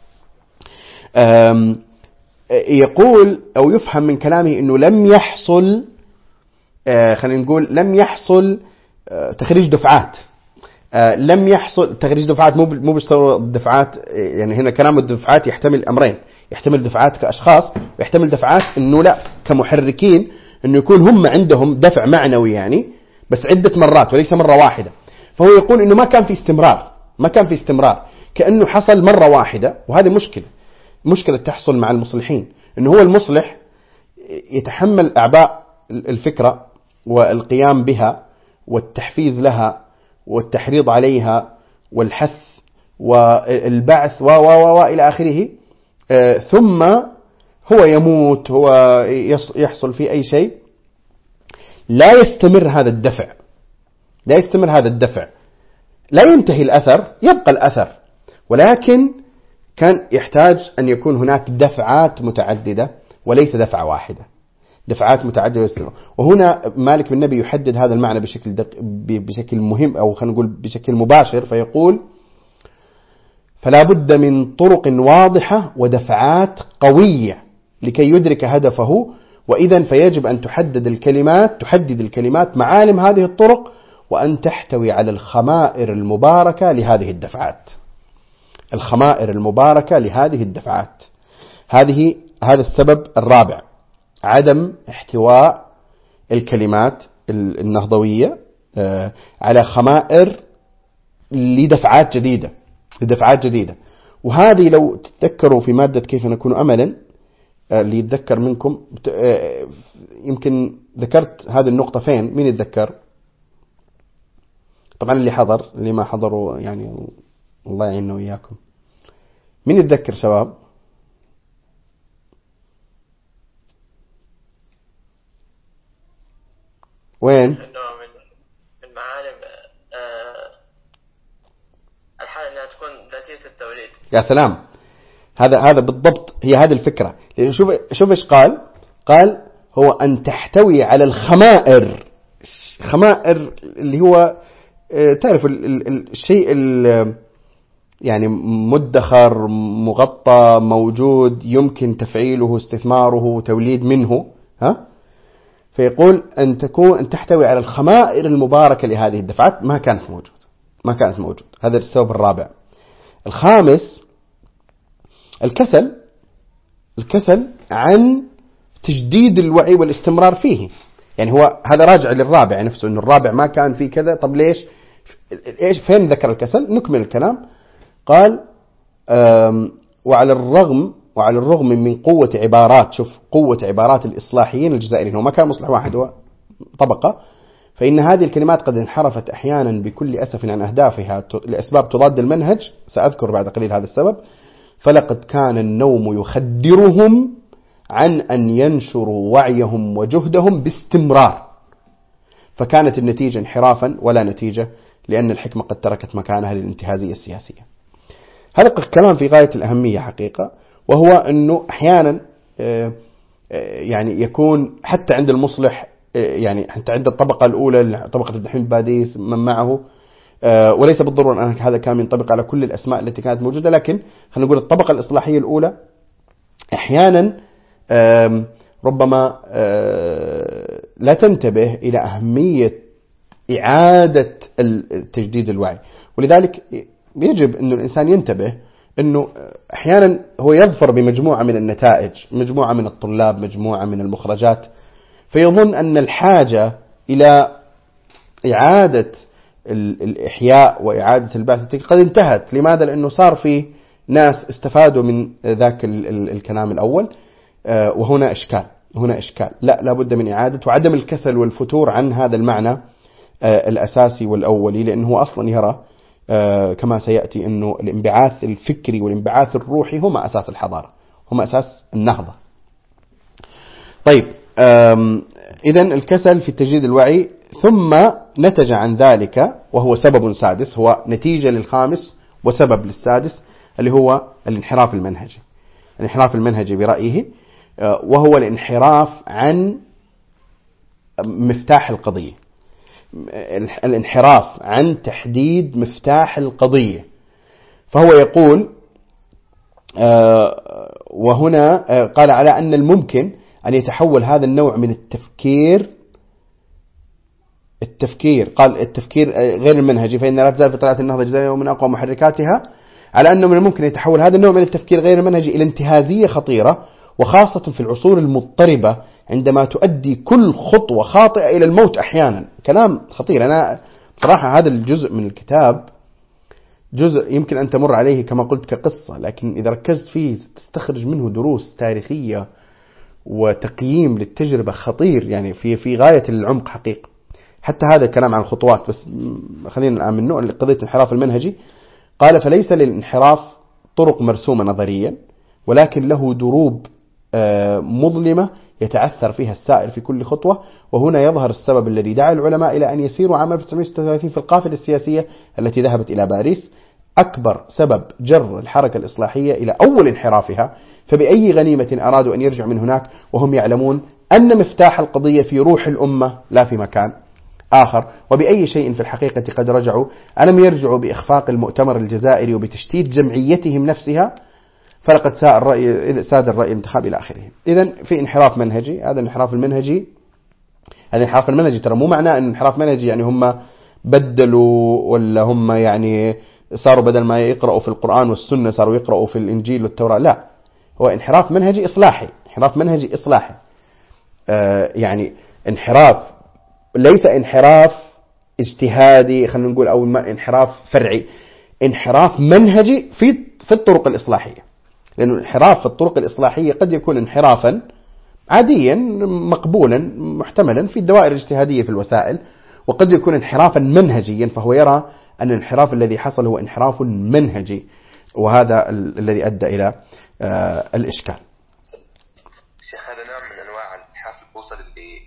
يقول أو يفهم من كلامه أنه لم يحصل، خلينا نقول لم يحصل تخريج دفعات، لم يحصل تخريج دفعات، مو مو بيشتغلوا الدفعات، يعني هنا كلام الدفعات يحتمل أمرين، يحتمل دفعات كأشخاص ويحتمل دفعات أنه لا كمحركين، أنه يكون هم عندهم دفع معنوي يعني بس عدة مرات وليس مرة واحدة. فهو يقول أنه ما كان في استمرار، ما كان في استمرار، كأنه حصل مرة واحدة. وهذه مشكلة، مشكلة تحصل مع المصلحين، أنه هو المصلح يتحمل أعباء الفكرة والقيام بها والتحفيز لها والتحريض عليها والحث والبعث و و و إلى آخره، ثم هو يموت، هو يحصل فيه أي شيء، لا يستمر هذا الدفع، لا يستمر هذا الدفع، لا ينتهي الأثر، يبقى الأثر، ولكن كان يحتاج أن يكون هناك دفعات متعددة وليس دفعة واحدة، دفعات متعددة. وهنا مالك بن نبي يحدد هذا المعنى بشكل دق... بشكل مهم، أو خلينا نقول بشكل مباشر، فيقول فلا بد من طرق واضحة ودفعات قوية لكي يدرك هدفه، وإذن فيجب أن تحدد الكلمات تحدد الكلمات معالم هذه الطرق، وأن تحتوي على الخمائر المباركة لهذه الدفعات، الخمائر المباركة لهذه الدفعات. هذه هذا السبب الرابع، عدم احتواء الكلمات النهضوية على خمائر لدفعات جديدة، لدفعات جديدة. وهذه لو تتذكروا في مادة كيف نكون أملا، اللي يتذكر منكم يمكن ذكرت هذه النقطة فين، مين يتذكر؟ طبعا اللي حضر، اللي ما حضروا يعني الله يعيننا وإياكم. مين يتذكر شباب؟ وين؟ من من معالم الحالة أنها تكون ذاتية التوليد. يا سلام، هذا هذا بالضبط هي هذه الفكرة. لأن شوف شوف إيش قال، قال هو أن تحتوي على الخمائر، خمائر اللي هو تعرف الشيء يعني مدخر مغطى موجود يمكن تفعيله استثماره توليد منه، ها. فيقول أن تكون أن تحتوي على الخمائر المباركة لهذه الدفعات، ما كانت موجود، ما كانت موجود. هذا السبب الرابع. الخامس الكسل، الكسل عن تجديد الوعي والاستمرار فيه. يعني هو هذا راجع للرابع نفسه، إنه الرابع ما كان فيه كذا. طب ليش؟ إيش فين ذكر الكسل؟ نكمل الكلام. قال وعلى الرغم وعلى الرغم من قوة عبارات، شوف قوة عبارات الإصلاحيين الجزائريين، هو ما كان مصلح واحد، هو طبقة، فإن هذه الكلمات قد انحرفت أحيانا بكل أسف عن أهدافها لأسباب تضاد المنهج، سأذكر بعد قليل هذا السبب. فلقد كان النوم يخدرهم عن أن ينشروا وعيهم وجهدهم باستمرار، فكانت النتيجة انحرافا ولا نتيجة، لأن الحكمة قد تركت مكانها للانتهازية السياسية. هذا كلام في غاية الأهمية حقيقة، وهو أنه أحيانا يعني يكون حتى عند المصلح، يعني حتى عند الطبقة الأولى طبقة ابن حميد باديس من معه، وليس بالضرورة أن هذا كان ينطبق على كل الأسماء التي كانت موجودة، لكن خلينا نقول الطبقة الإصلاحية الأولى أحيانا ربما لا تنتبه إلى أهمية إعادة التجديد الوعي، ولذلك يجب أن الإنسان ينتبه أنه أحيانا هو يظفر بمجموعة من النتائج، مجموعة من الطلاب، مجموعة من المخرجات، فيظن أن الحاجة إلى إعادة الإحياء وإعادة البعث قد انتهت. لماذا؟ لأنه صار في ناس استفادوا من ذاك الكلام الأول، وهنا إشكال، هنا إشكال. لا لابد من إعادة وعدم الكسل والفتور عن هذا المعنى الأساسي والأولي، لأنه أصلا يرى كما سيأتي أنه الانبعاث الفكري والانبعاث الروحي هما أساس الحضارة، هما أساس النهضة. طيب، إذن الكسل في التجديد الوعي، ثم نتج عن ذلك وهو سبب سادس، هو نتيجة للخامس وسبب للسادس، اللي هو الانحراف المنهجي. الانحراف المنهجي برأيه وهو الانحراف عن مفتاح القضية، الانحراف عن تحديد مفتاح القضية. فهو يقول وهنا قال على أن الممكن أن يتحول هذا النوع من التفكير التفكير قال التفكير غير المنهجي، فإن لا تزال في طلعة النهضة الجزائرية ومن أقوى محركاتها، على أنه من الممكن يتحول هذا النوع من التفكير غير المنهجي إلى انتهازية خطيرة، وخاصة في العصور المضطربة عندما تؤدي كل خطوة خاطئة إلى الموت أحيانا. كلام خطير. أنا بصراحة هذا الجزء من الكتاب جزء يمكن أن تمر عليه كما قلت كقصة، لكن إذا ركزت فيه تستخرج منه دروس تاريخية وتقييم للتجربة خطير، يعني في في غاية العمق حقيقة. حتى هذا الكلام عن الخطوات، بس خلينا الآن من نوع قضية الانحراف المنهجي. قال فليس للانحراف طرق مرسومة نظريا، ولكن له دروب مظلمة يتعثر فيها السائر في كل خطوة. وهنا يظهر السبب الذي دعا العلماء إلى أن يسيروا عام ألف وتسعمائة وستة وثلاثين في القافلة السياسية التي ذهبت إلى باريس. أكبر سبب جر الحركة الإصلاحية إلى أول انحرافها، فبأي غنيمة أرادوا أن يرجعوا من هناك وهم يعلمون أن مفتاح القضية في روح الأمة لا في مكان آخر. وبأي شيء في الحقيقة قد رجعوا، ألم يرجعوا بإخفاق المؤتمر الجزائري وبتشتيت جمعيتهم نفسها، فلقد ساد الرأي ساد الرأي الانتخابي إلى آخره. إذن في انحراف منهجي. هذا الانحراف المنهجي هذا الانحراف المنهجي ترى مو معناه أن انحراف منهجي يعني هم بدلوا، ولا هم يعني صاروا بدل ما يقرأوا في القرآن والسنة صاروا يقرأوا في الإنجيل والتوراة. لا، هو انحراف منهجي إصلاحي. انحراف منهجي إصلاحي آه يعني انحراف ليس انحراف اجتهادي خلينا نقول، أو انحراف فرعي، انحراف منهجي في في الطرق الإصلاحية. لأن الانحراف في الطرق الإصلاحية قد يكون انحرافا عاديا مقبولا محتملا في الدوائر الاجتهادية في الوسائل، وقد يكون انحرافا منهجيا، فهو يرى أن الانحراف الذي حصل هو انحراف منهجي، وهذا الذي أدى إلى آه الإشكال. شيخ هذا نوع من أنواع الانحراف البوصلة اللي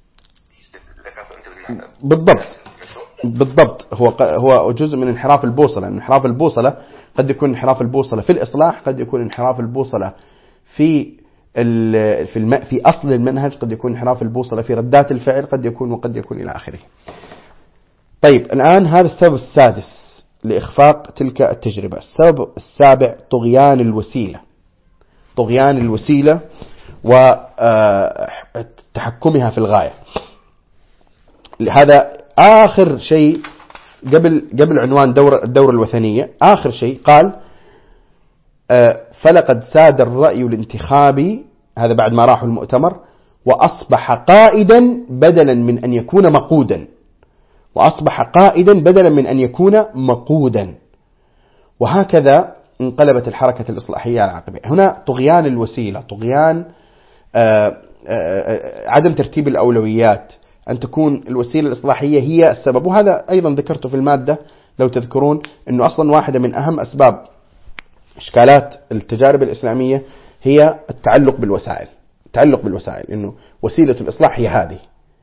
ذكرته أنت بالضبط بالضبط هو هو جزء من انحراف البوصلة. انحراف البوصلة قد يكون انحراف البوصلة في الإصلاح، قد يكون انحراف البوصلة في في الم... في أصل المنهج، قد يكون انحراف البوصلة في ردات الفعل، قد يكون وقد يكون إلى آخره. طيب الآن هذا السبب السادس لإخفاق تلك التجربة. السبب السابع طغيان الوسيلة. طغيان الوسيلة وتحكمها في الغاية. هذا آخر شيء قبل قبل عنوان دور الدورة الوثنية. آخر شيء قال فلقد ساد الرأي الانتخابي، هذا بعد ما راحوا المؤتمر، وأصبح قائدا بدلا من أن يكون مقودا. وأصبح قائدا بدلا من أن يكون مقودا. وهكذا انقلبت الحركة الإصلاحية على عقبها. هنا طغيان الوسيلة، طغيان آآ آآ عدم ترتيب الأولويات، أن تكون الوسيلة الإصلاحية هي السبب. وهذا أيضا ذكرته في المادة لو تذكرون، أنه أصلا واحدة من أهم أسباب إشكالات التجارب الإسلامية هي التعلق بالوسائل. التعلق بالوسائل أنه وسيلة الإصلاح هي هذه،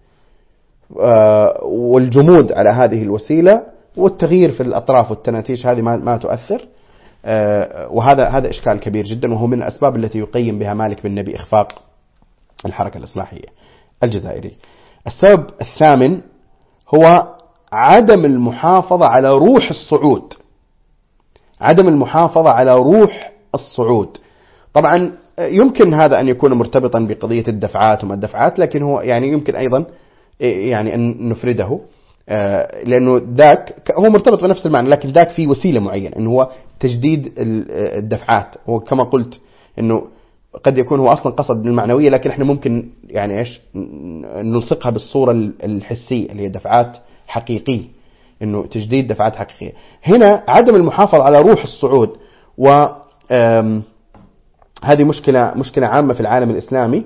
والجمود على هذه الوسيلة والتغيير في الأطراف والتناتيج هذه ما ما تؤثر. وهذا هذا إشكال كبير جدا، وهو من الأسباب التي يقيم بها مالك بن نبي إخفاق الحركة الإصلاحية الجزائرية. السبب الثامن هو عدم المحافظة على روح الصعود. عدم المحافظة على روح الصعود. طبعا يمكن هذا أن يكون مرتبطا بقضية الدفعات وما الدفعات، لكن هو يعني يمكن أيضا يعني أن نفرده، لأنه ذاك هو مرتبط بنفس المعنى، لكن ذاك في وسيلة معينة أنه هو تجديد الدفعات. وكما قلت أنه قد يكون هو أصلا قصد المعنوية، لكن احنا ممكن يعني إيش نلصقها بالصورة الحسية اللي هي دفعات حقيقية، أنه تجديد دفعات حقيقية. هنا عدم المحافظة على روح الصعود، وهذه مشكلة مشكلة عامة في العالم الإسلامي.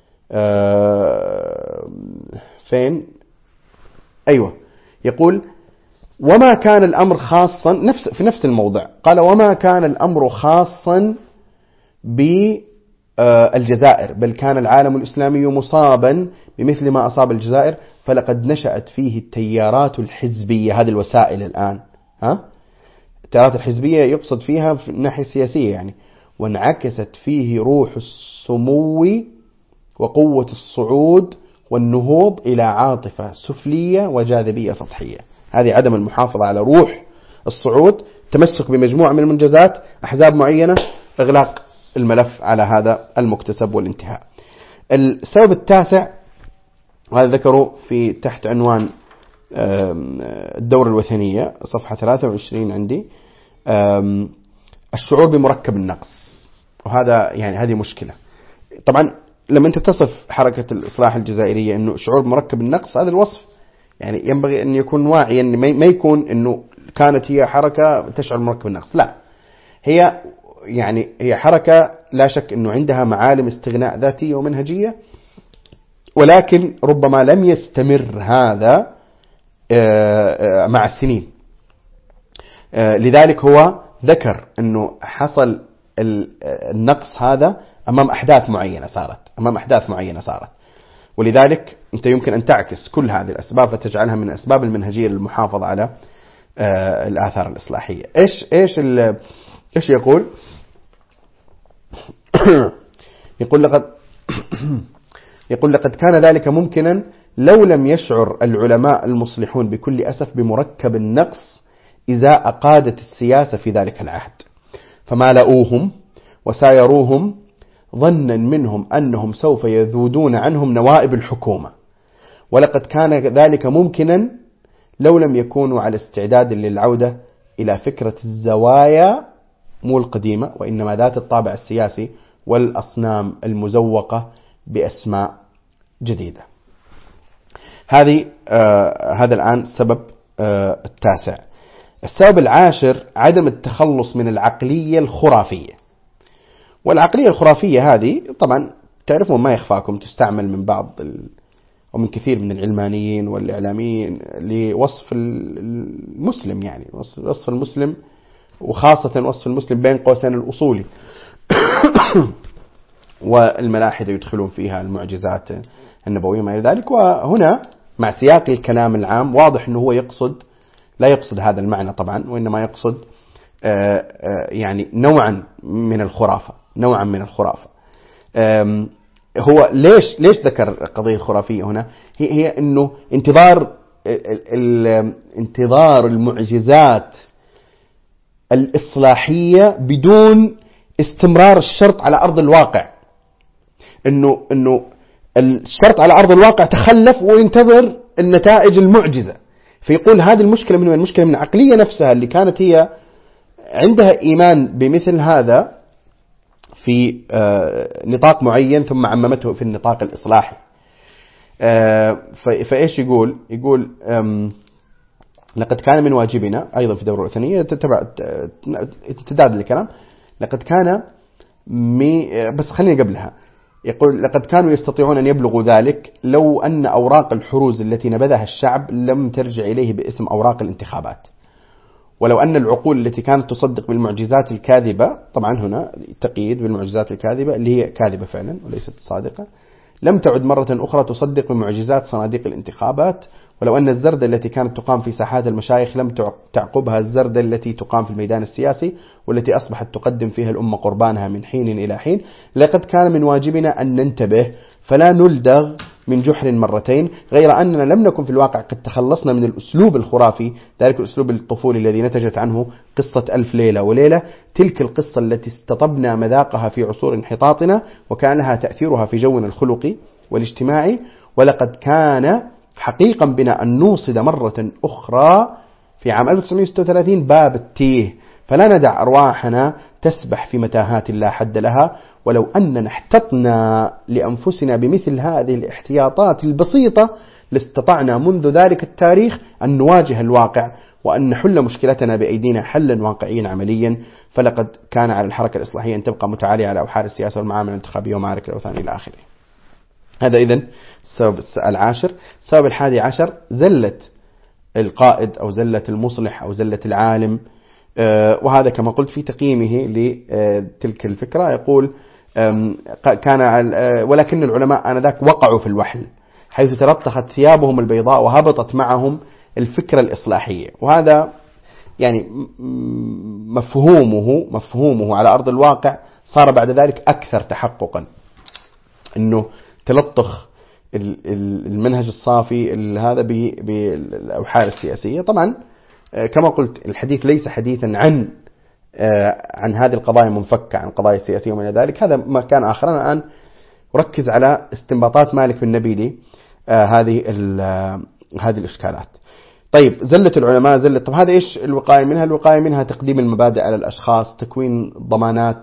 فين؟ أيوة، يقول وما كان الأمر خاصا نفس في نفس الموضع، قال وما كان الأمر خاصا بالجزائر، بل كان العالم الإسلامي مصابا بمثل ما أصاب الجزائر، فلقد نشأت فيه التيارات الحزبية. هذه الوسائل الآن، ها التيارات الحزبية يقصد فيها في الناحية السياسية يعني، وانعكست فيه روح السمو وقوة الصعود والنهوض إلى عاطفة سفلية وجاذبية سطحية. هذه عدم المحافظة على روح الصعود، تمسك بمجموعة من المنجزات، أحزاب معينة، إغلاق الملف على هذا المكتسب والانتهاء. السبب التاسع، وهذا ذكره في تحت عنوان الدورة الوثنية صفحة ثلاثة وعشرين عندي، الشعور بمركب النقص. وهذا يعني هذه مشكلة. طبعا لما أنت تصف حركة الإصلاح الجزائرية أنه شعور بمركب النقص، هذا الوصف يعني ينبغي أن يكون واعيا، ما يكون أنه كانت هي حركة تشعر بمركب النقص، لا، هي يعني هي حركة لا شك أنه عندها معالم استغناء ذاتية ومنهجية، ولكن ربما لم يستمر هذا مع السنين. لذلك هو ذكر أنه حصل النقص هذا أمام أحداث معينة صارت أمام أحداث معينة صارت ولذلك أنت يمكن أن تعكس كل هذه الأسباب فتجعلها من أسباب المنهجية للمحافظة على الآثار الإصلاحية. إيش إيش إيش يقول؟ يقول لقد يقول لقد كان ذلك ممكنا لو لم يشعر العلماء المصلحون بكل أسف بمركب النقص إزاء قادة السياسة في ذلك العهد، فمالؤوهم وسايروهم ظنا منهم أنهم سوف يذودون عنهم نوائب الحكومة، ولقد كان ذلك ممكنا لو لم يكونوا على استعداد للعودة إلى فكرة الزوايا مو القديمة وإنما ذات الطابع السياسي والأصنام المزوقة بأسماء جديدة. هذه آه هذا الآن السبب آه التاسع. السبب العاشر عدم التخلص من العقلية الخرافية. والعقلية الخرافية هذه طبعا تعرفون ما يخفاكم تستعمل من بعض ال... ومن كثير من العلمانيين والإعلاميين لوصف المسلم، يعني وصف المسلم وخاصة وصف المسلم بين قوسين الأصولي والملاحدة يدخلون فيها المعجزات النبوية ما إلى ذلك. وهنا مع سياق الكلام العام واضح أنه هو يقصد لا يقصد هذا المعنى طبعا، وإنما يقصد يعني نوعا من الخرافة نوعا من الخرافة. هو ليش ليش ذكر قضية الخرافية هنا؟ هي هي إنه انتظار انتظار المعجزات الإصلاحية بدون استمرار الشرط على أرض الواقع. إنه إنه الشرط على أرض الواقع تخلف وينتظر النتائج المعجزة. فيقول هذه المشكلة من المشكلة من العقلية نفسها اللي كانت هي عندها إيمان بمثل هذا في نطاق معين ثم عممته في النطاق الإصلاحي. فإيش يقول؟ يقول لقد كان من واجبنا أيضا في الدورة الوثنية تتبع امتداد الكلام. لقد كان مي بس خلينا قبلها يقول لقد كانوا يستطيعون أن يبلغوا ذلك لو أن أوراق الحروز التي نبذها الشعب لم ترجع إليه باسم أوراق الانتخابات، ولو أن العقول التي كانت تصدق بالمعجزات الكاذبة، طبعا هنا تقييد بالمعجزات الكاذبة اللي هي كاذبة فعلا وليست صادقة، لم تعد مرة أخرى تصدق بمعجزات صناديق الانتخابات، ولو أن الزردة التي كانت تقام في ساحات المشايخ لم تعقبها الزردة التي تقام في الميدان السياسي والتي أصبحت تقدم فيها الأمة قربانها من حين إلى حين، لقد كان من واجبنا أن ننتبه فلا نلدغ من جحر مرتين، غير أننا لم نكن في الواقع قد تخلصنا من الأسلوب الخرافي، ذلك الأسلوب الطفولي الذي نتجت عنه قصة ألف ليلة وليلة، تلك القصة التي استطبنا مذاقها في عصور انحطاطنا وكان لها تأثيرها في جونا الخلقي والاجتماعي، ولقد كان حقيقا بنا أن نوصد مرة أخرى في عام ألف وتسعمائة وستة وثلاثين باب التيه، فلا ندع أرواحنا تسبح في متاهات لا حد لها، ولو أننا احتطنا لأنفسنا بمثل هذه الاحتياطات البسيطة لاستطعنا منذ ذلك التاريخ أن نواجه الواقع وأن نحل مشكلتنا بأيدينا حلا واقعيا عمليا، فلقد كان على الحركة الإصلاحية أن تبقى متعالية على أوحار السياسة والمعامل الانتخابية ومعارك الأوثان إلى آخره. هذا إذن السبب العاشر. السبب الحادي عشر زلة القائد أو زلة المصلح أو زلة العالم، وهذا كما قلت في تقييمه لتلك الفكرة يقول كان ولكن العلماء آنذاك وقعوا في الوحل حيث تلطخت ثيابهم البيضاء وهبطت معهم الفكرة الإصلاحية، وهذا يعني مفهومه مفهومه على أرض الواقع صار بعد ذلك أكثر تحققا، أنه تلطخ المنهج الصافي هذا بالأوحال السياسية. طبعا كما قلت الحديث ليس حديثا عن عن هذه القضايا منفكة عن قضايا سياسية ومن ذلك، هذا ما كان آخر. أنا الآن أركز على استنباطات مالك بن نبيلي هذه هذه الإشكالات. طيب زلة العلماء زلة، طب هذا إيش الوقاية منها؟ الوقاية منها تقديم المبادئ على الأشخاص، تكوين ضمانات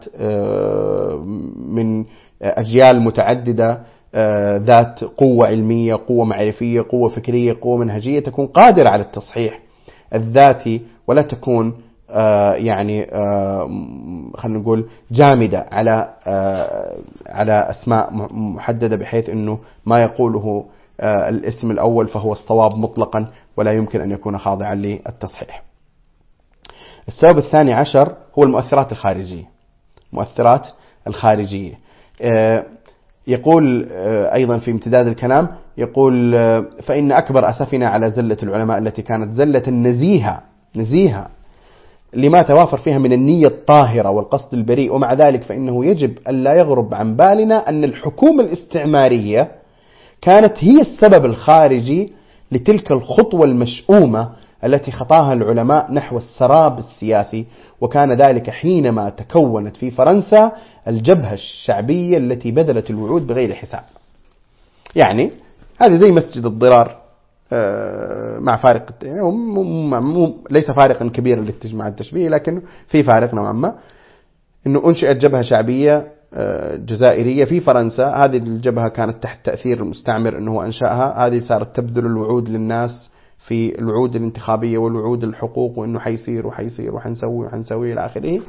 من أجيال متعددة ذات قوة علمية، قوة معرفية، قوة فكرية، قوة منهجية، تكون قادرة على التصحيح الذاتي ولا تكون يعني خلينا نقول جامدة على على أسماء محددة بحيث أنه ما يقوله الاسم الأول فهو الصواب مطلقا ولا يمكن أن يكون خاضعا للتصحيح. السبب الثاني عشر هو المؤثرات الخارجية. مؤثرات الخارجية يقول أيضا في امتداد الكلام، يقول فإن أكبر أسفنا على زلة العلماء التي كانت زلة نزيهة نزيهة لما توافر فيها من النية الطاهرة والقصد البريء، ومع ذلك فإنه يجب أن لا يغرب عن بالنا أن الحكومة الاستعمارية كانت هي السبب الخارجي لتلك الخطوة المشؤومة التي خطاها العلماء نحو السراب السياسي، وكان ذلك حينما تكونت في فرنسا الجبهة الشعبية التي بذلت الوعود بغير حساب. يعني هذه زي مسجد الضرار مع فارق، ليس فارقا كبيرا مع التشبيه لكن في فارق نوعا ما، أنه أنشئت جبهة شعبية جزائرية في فرنسا. هذه الجبهة كانت تحت تأثير المستعمر أنه أنشأها، هذه صارت تبذل الوعود للناس في الوعود الانتخابية والوعود الحقوق، وأنه حيصير وحيصير وحنسوي وحنسوي إلى آخره.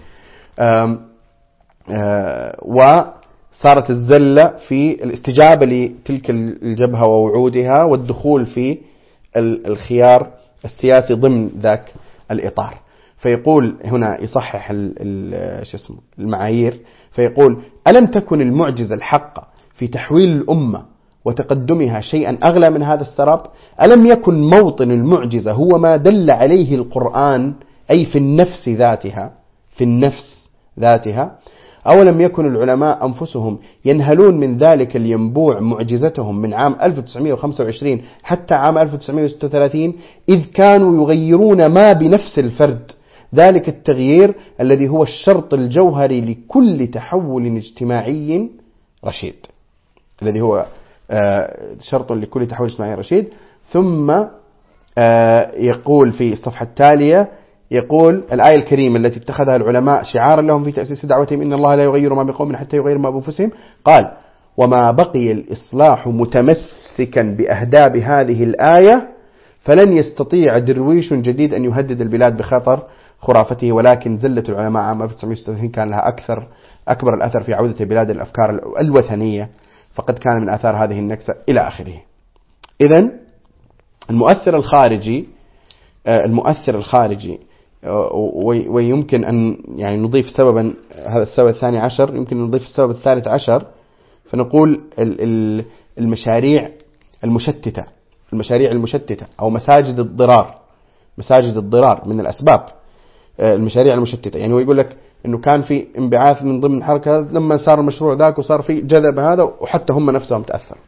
وصارت الزلة في الاستجابة لتلك الجبهة ووعودها والدخول في الخيار السياسي ضمن ذاك الإطار. فيقول هنا يصحح شو اسمه المعايير، فيقول ألم تكن المعجزة الحقة في تحويل الأمة وتقدمها شيئا أغلى من هذا السراب؟ ألم يكن موطن المعجزة هو ما دل عليه القرآن، أي في النفس ذاتها في النفس ذاتها؟ أولم يكن العلماء أنفسهم ينهلون من ذلك الينبوع معجزتهم من عام ألف وتسعمائة وخمسة وعشرين حتى عام ألف وتسعمائة وستة وثلاثين، إذ كانوا يغيرون ما بنفس الفرد، ذلك التغيير الذي هو الشرط الجوهري لكل تحول اجتماعي رشيد، الذي هو شرط لكل تحول اجتماعي رشيد. ثم يقول في الصفحة التالية، يقول الآية الكريمة التي اتخذها العلماء شعارا لهم في تأسيس دعوتهم إن الله لا يغير ما بقوم حتى يغير ما بأنفسهم، قال وما بقي الإصلاح متمسكا بأهداب هذه الآية فلن يستطيع درويش جديد أن يهدد البلاد بخطر خرافته، ولكن زلة العلماء عام ألف وتسعمائة وستة وثلاثين كان لها أكثر أكبر الأثر في عودة بلاد الأفكار الوثنية، فقد كان من آثار هذه النكسة إلى آخره. إذن المؤثر الخارجي المؤثر الخارجي ويمكن أن يعني نضيف سببا، هذا السبب الثاني عشر، يمكن نضيف السبب الثالث عشر، فنقول المشاريع المشتتة المشاريع المشتتة أو مساجد الضرار مساجد الضرار من الأسباب المشاريع المشتتة. يعني هو يقول لك أنه كان في انبعاث من ضمن الحركة لما صار المشروع ذاك وصار في جذب هذا، وحتى هم نفسهم تأثروا.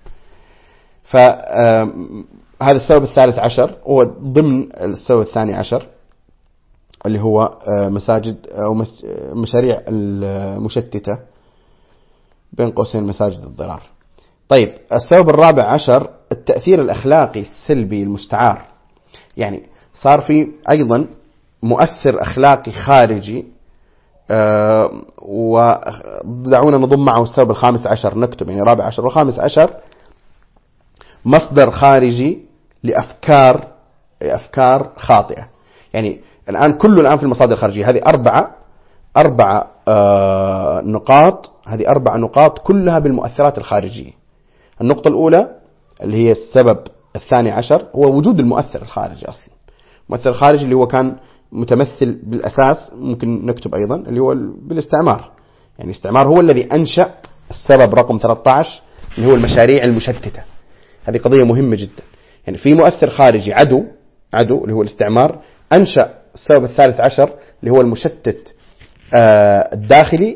فهذا السبب الثالث عشر هو ضمن السبب الثاني عشر اللي هو مساجد أو مشاريع المشتتة بين قوسين مساجد الضرار. طيب السبب الرابع عشر التأثير الأخلاقي السلبي المستعار. يعني صار في أيضا مؤثر أخلاقي خارجي، أه ودعونا نضم معه السبب الخامس عشر، نكتب يعني رابع عشر وخامس عشر مصدر خارجي لأفكار أفكار خاطئة. يعني الآن كل الآن في المصادر الخارجية هذه أربعة أربعة أه نقاط هذه أربع نقاط كلها بالمؤثرات الخارجية. النقطة الأولى اللي هي السبب الثاني عشر هو وجود المؤثر الخارجي أصلا. المؤثر الخارجي اللي هو كان متمثل بالأساس، ممكن نكتب أيضا اللي هو بالاستعمار. يعني الاستعمار هو الذي أنشأ السبب رقم ثلاثة عشر اللي هو المشاريع المشتتة. هذه قضية مهمة جدا. يعني في مؤثر خارجي عدو عدو اللي هو الاستعمار أنشأ السبب الثالث عشر اللي هو المشتت الداخلي،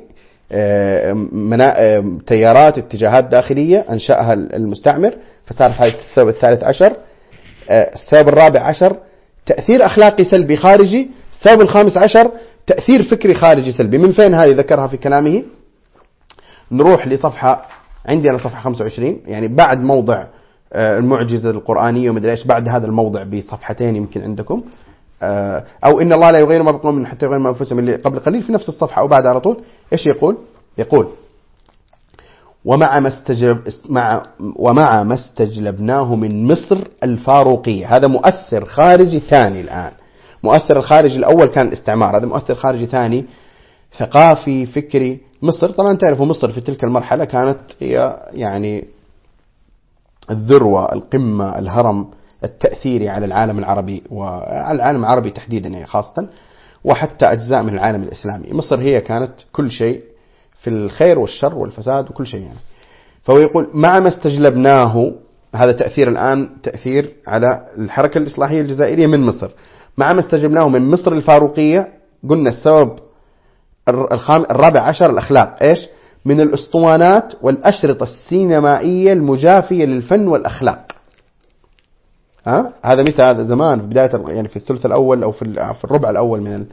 تيارات اتجاهات داخلية أنشأها المستعمر، فصار هذا السبب الثالث عشر. السبب الرابع عشر تأثير أخلاقي سلبي خارجي. السبب الخامس عشر تأثير فكري خارجي سلبي. من فين هذه ذكرها في كلامه؟ نروح لصفحة عندي أنا صفحة خمسة وعشرين، يعني بعد موضع المعجزة القرآنية ومدري إيش، بعد هذا الموضع بصفحتين يمكن عندكم، أو إن الله لا يغير ما بقوم حتى يغير ما أنفسهم، اللي قبل قليل في نفس الصفحة أو بعد على طول. إيش يقول؟ يقول ومع ما استجلب مع ومع ما استجلبناه من مصر الفاروقية. هذا مؤثر خارجي ثاني. الآن مؤثر الخارجي الأول كان الاستعمار، هذا مؤثر خارجي ثاني ثقافي فكري. مصر طبعا تعرفوا مصر في تلك المرحلة كانت هي يعني الذروة القمة الهرم التأثيري على العالم العربي وعلى العالم العربي تحديدا يعني خاصة، وحتى أجزاء من العالم الإسلامي. مصر هي كانت كل شيء في الخير والشر والفساد وكل شيء يعني. فهو يقول مع ما استجلبناه، هذا تأثير الآن تأثير على الحركة الإصلاحية الجزائرية من مصر. مع ما استجلبناه من مصر الفاروقية، قلنا السبب الرابع عشر الأخلاق. إيش؟ من الأسطوانات والأشرطة السينمائية المجافية للفن والأخلاق. ها؟ هذا متى؟ هذا زمان في بداية يعني في الثلث الأول أو في في الربع الأول من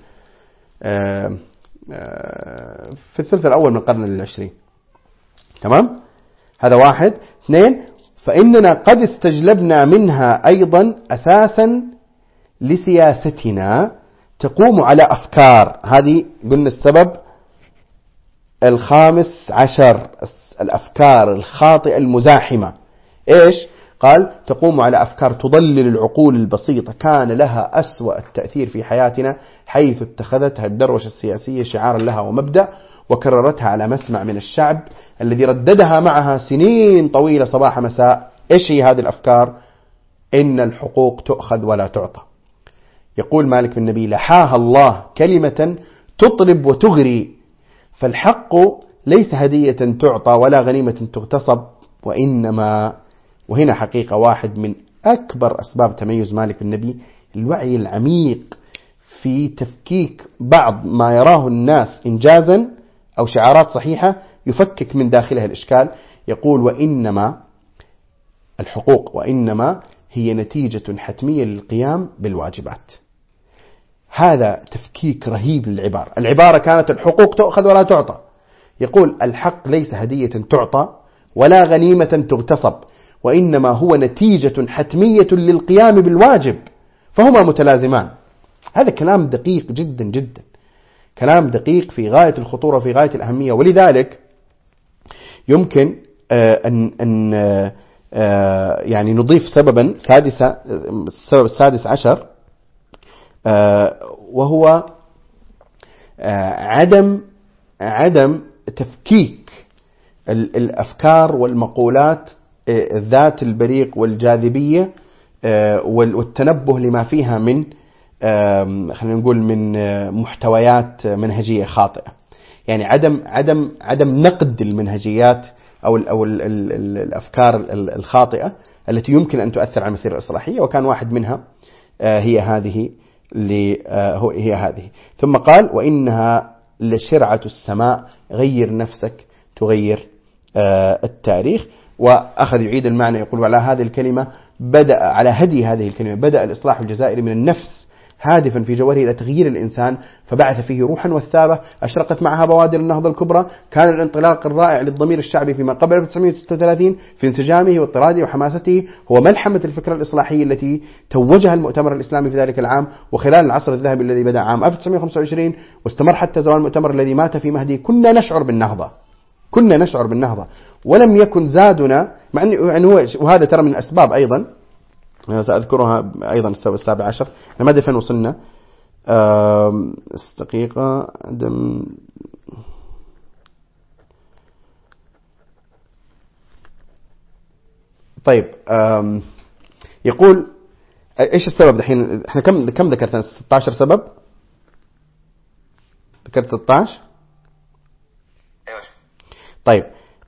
في الثلث الأول من القرن العشرين. تمام؟ هذا واحد. اثنين، فإننا قد استجلبنا منها أيضا أساسا لسياستنا تقوم على أفكار. هذه قلنا السبب الخامس عشر، الأفكار الخاطئة المزاحمة. إيش؟ قال تقوم على أفكار تضلل العقول البسيطة، كان لها أسوأ التأثير في حياتنا، حيث اتخذتها الدروشة السياسية شعارا لها ومبدأ، وكررتها على مسمع من الشعب الذي رددها معها سنين طويلة صباح مساء. إيش هي هذه الأفكار؟ إن الحقوق تؤخذ ولا تعطى. يقول مالك بن نبي لحاها الله كلمة تطرب وتغري، فالحق ليس هدية تعطى ولا غنيمة تغتصب، وإنما، وهنا حقيقة واحد من أكبر أسباب تميز مالك بن نبي الوعي العميق في تفكيك بعض ما يراه الناس إنجازا أو شعارات صحيحة، يفكك من داخلها الإشكال. يقول وإنما الحقوق وإنما هي نتيجة حتمية للقيام بالواجبات. هذا تفكيك رهيب للعبارة. العبارة كانت الحقوق تؤخذ ولا تعطى، يقول الحق ليس هدية تعطى ولا غنيمة تغتصب، وإنما هو نتيجة حتمية للقيام بالواجب، فهما متلازمان. هذا كلام دقيق جدا جدا، كلام دقيق في غاية الخطورة في غاية الأهمية. ولذلك يمكن أن, أن يعني نضيف سببا سادسا، السبب السادس عشر، وهو عدم عدم تفكيك الأفكار والمقولات ذات البريق والجاذبية والتنبه لما فيها من خلينا نقول من محتويات منهجية خاطئة. يعني عدم عدم عدم نقد المنهجيات أو ال أو ال ال الأفكار الخاطئة التي يمكن أن تؤثر على المسيرة الإصلاحية، وكان واحد منها هي هذه هي هذه. ثم قال: وإنها لشرعة السماء، غير نفسك تغير التاريخ. وأخذ يعيد المعنى، يقول: على هذه الكلمة بدأ على هدي هذه الكلمة بدأ الإصلاح الجزائري من النفس، هادفا في جوهره إلى تغيير الإنسان، فبعث فيه روحا والثابة أشرقت معها بوادر النهضة الكبرى. كان الانطلاق الرائع للضمير الشعبي فيما قبل ألف وتسعمائة وستة وثلاثين في انسجامه واضطراده وحماسته هو ملحمة الفكرة الإصلاحية التي توجها المؤتمر الإسلامي في ذلك العام، وخلال العصر الذهبي الذي بدأ عام ألف وتسعمائة وخمسة وعشرين واستمر حتى زوال المؤتمر الذي مات في مهدي. كنا نشعر بالنهضة كنا نشعر بالنهضة ولم يكن زادنا، مع أنه هو، وهذا ترى من أسباب أيضا سأذكرها أيضا السبب السابع عشر. أنا ما أدري فين وصلنا. دقيقة دم طيب. يقول إيش السبب دحين؟ إحنا كم كم ذكرت؟ ستة عشر سبب. ذكرت ستة عشر. طيب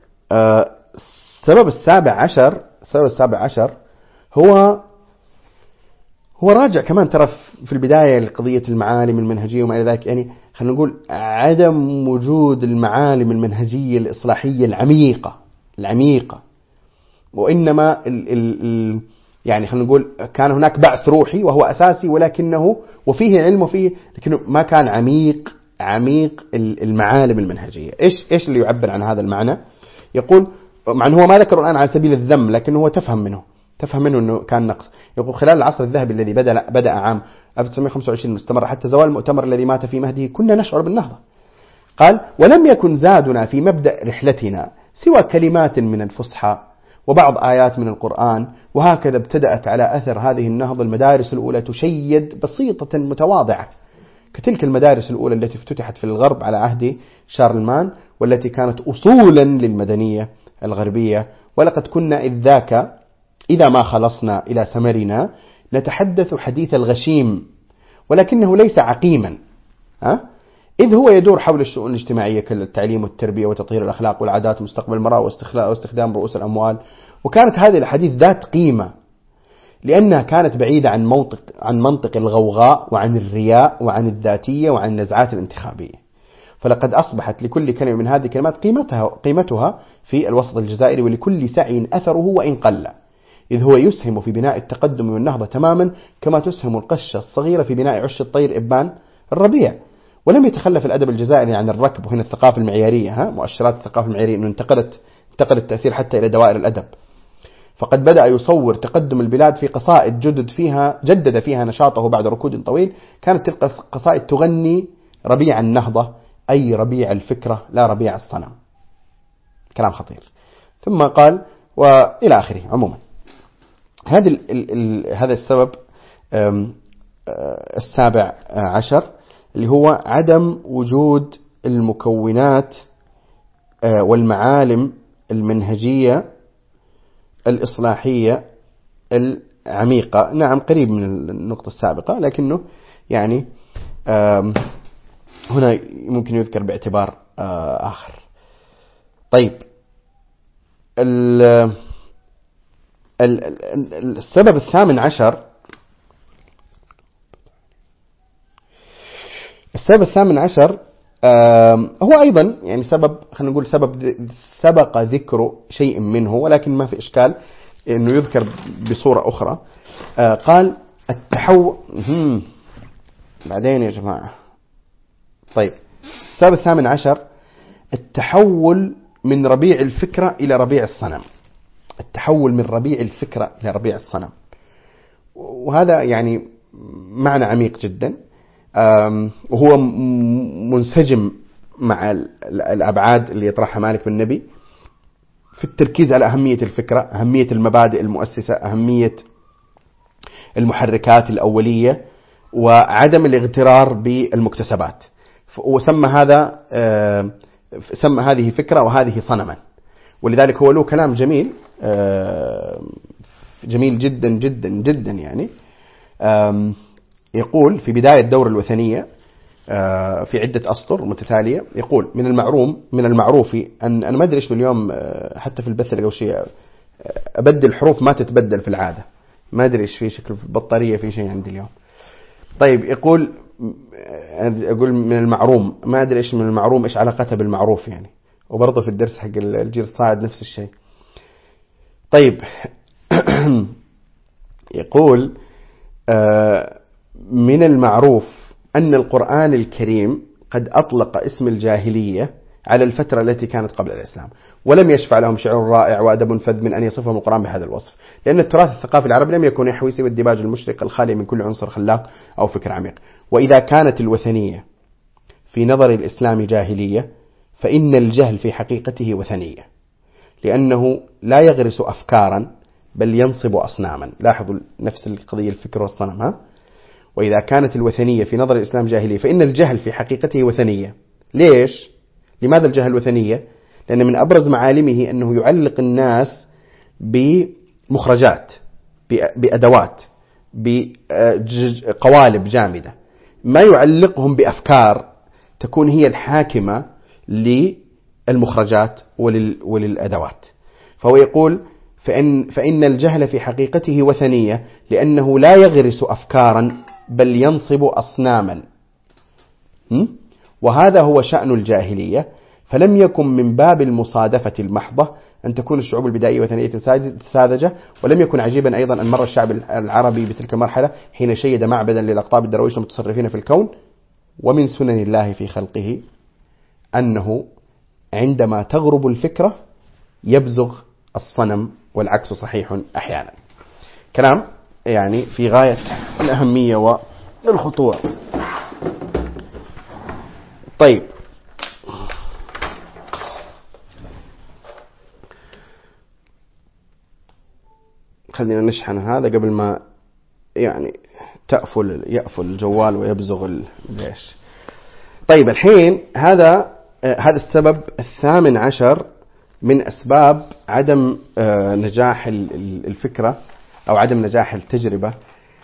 السبب السابع عشر السبب السابع عشر هو هو راجع كمان ترى في البداية لقضية المعالم المنهجية وما إلى ذلك. يعني خلينا نقول عدم وجود المعالم المنهجية الإصلاحية العميقة العميقة وإنما ال ال يعني خلينا نقول كان هناك بعث روحي وهو أساسي، ولكنه وفيه علم وفيه، لكنه ما كان عميق عميق المعالم المنهجية. إيش إيش اللي يعبر عن هذا المعنى؟ يقول، مع أنه هو ما ذكر الآن على سبيل الذم، لكنه هو تفهم منه تفهم منه أنه كان نقص. يقول: خلال العصر الذهبي الذي بدأ بدأ عام ألف وتسعمائة وخمسة وعشرين مستمر حتى زوال المؤتمر الذي مات في مهده كنا نشعر بالنهضة. قال: ولم يكن زادنا في مبدأ رحلتنا سوى كلمات من الفصحى وبعض آيات من القرآن. وهكذا ابتدأت على أثر هذه النهضة المدارس الأولى تشيد بسيطة متواضعة، كتلك المدارس الأولى التي افتتحت في الغرب على عهد شارلمان، والتي كانت أصولا للمدنية الغربية. ولقد كنا إذ ذاك إذا ما خلصنا إلى ثمرنا نتحدث حديث الغشيم، ولكنه ليس عقيما، ها؟ إذ هو يدور حول الشؤون الاجتماعية كالتعليم والتربية وتطهير الأخلاق والعادات ومستقبل المرأة واستخدام رؤوس الأموال. وكانت هذه الحديث ذات قيمة لأنها كانت بعيدة عن منطق عن منطق الغوغاء وعن الرياء وعن الذاتية وعن النزعات الانتخابية. فلقد أصبحت لكل كلمة من هذه الكلمات قيمتها قيمتها في الوسط الجزائري، ولكل سعي أثره وإن قل، إذ هو يسهم في بناء التقدم والنهضة تماما كما تسهم القشة الصغيرة في بناء عش الطير إبان الربيع. ولم يتخلف الأدب الجزائري عن الركب، وهنا الثقافة المعيارية، ها مؤشرات الثقافة المعيارية، أنه انتقلت انتقل التأثير حتى إلى دوائر الأدب. فقد بدأ يصور تقدم البلاد في قصائد جدد فيها جدد فيها نشاطه بعد ركود طويل. كانت تلك القصائد تغني ربيع النهضة، أي ربيع الفكرة لا ربيع الصنم. كلام خطير. ثم قال: وإلى آخره. عموما هذا ال ال هذا السبب السابع عشر اللي هو عدم وجود المكونات والمعالم المنهجية الإصلاحية العميقة. نعم قريب من النقطة السابقة، لكنه يعني هنا ممكن يذكر باعتبار آخر. طيب السبب الثامن عشر السبب الثامن عشر هو أيضا يعني سبب، خلينا نقول سبب سبق ذكر شيء منه، ولكن ما في إشكال إنه يذكر بصورة أخرى. قال: التحول بعدين يا جماعة. طيب السبب الثامن عشر التحول من ربيع الفكرة إلى ربيع الصنم. التحول من ربيع الفكرة إلى ربيع الصنم، وهذا يعني معنى عميق جدا، وهو منسجم مع الأبعاد اللي يطرحها مالك بن نبي في التركيز على أهمية الفكرة، أهمية المبادئ المؤسسة، أهمية المحركات الأولية، وعدم الاغترار بالمكتسبات. وسمى هذا سمى هذه فكرة وهذه صنما. ولذلك هو له كلام جميل جميل جدا جدا جدا يعني. يقول في بداية دور الوثنية في عدة أسطر متتالية، يقول من المعروم من المعروف أن أنا ما أدري إيش اليوم حتى في البث اللي شيء أبدل حروف ما تتبدل في العادة، ما أدري إيش في شكل في البطارية في شيء عندي اليوم. طيب يقول أقول من المعروم، ما أدري إيش من المعروم إيش علاقتها بالمعروف يعني، وبرضه في الدرس حق الجيل الصاعد نفس الشيء. طيب يقول من المعروف أن القرآن الكريم قد أطلق اسم الجاهلية على الفترة التي كانت قبل الإسلام، ولم يشفع لهم شعور رائع وأدب فذ من أن يصفهم القرآن بهذا الوصف، لأن التراث الثقافي العربي لم يكن يحوي سوى الديباج المشرق الخالي من كل عنصر خلاق أو فكر عميق. وإذا كانت الوثنية في نظر الإسلام جاهلية، فإن الجهل في حقيقته وثنية، لأنه لا يغرس أفكارا بل ينصب أصناما. لاحظوا نفس القضية الفكر والصنم. ها؟ وإذا كانت الوثنية في نظر الإسلام جاهلية، فإن الجهل في حقيقته وثنية. ليش؟ لماذا الجهل وثنية؟ لأن من أبرز معالمه أنه يعلق الناس بمخرجات، بأدوات، بقوالب جامدة، ما يعلقهم بأفكار تكون هي الحاكمة للمخرجات وللأدوات. فهو يقول فإن, فإن الجهل في حقيقته وثنية، لأنه لا يغرس أفكارا بل ينصب أصناما. وهذا هو شأن الجاهلية، فلم يكن من باب المصادفة المحضة أن تكون الشعوب البدائية وثنية ساذجة، ولم يكن عجيبا أيضا أن مر الشعب العربي بتلك المرحلة حين شيد معبدا للأقطاب الدرويش المتصرفين في الكون. ومن سنن الله في خلقه أنه عندما تغرب الفكرة يبزغ الصنم، والعكس صحيح أحيانا. كلام يعني في غاية الأهمية والخطورة. طيب خلينا نشحن هذا قبل ما يعني تأفل يأفل الجوال ويبزغ الجيش. طيب الحين هذا هذا السبب الثامن عشر من أسباب عدم نجاح الفكرة أو عدم نجاح التجربة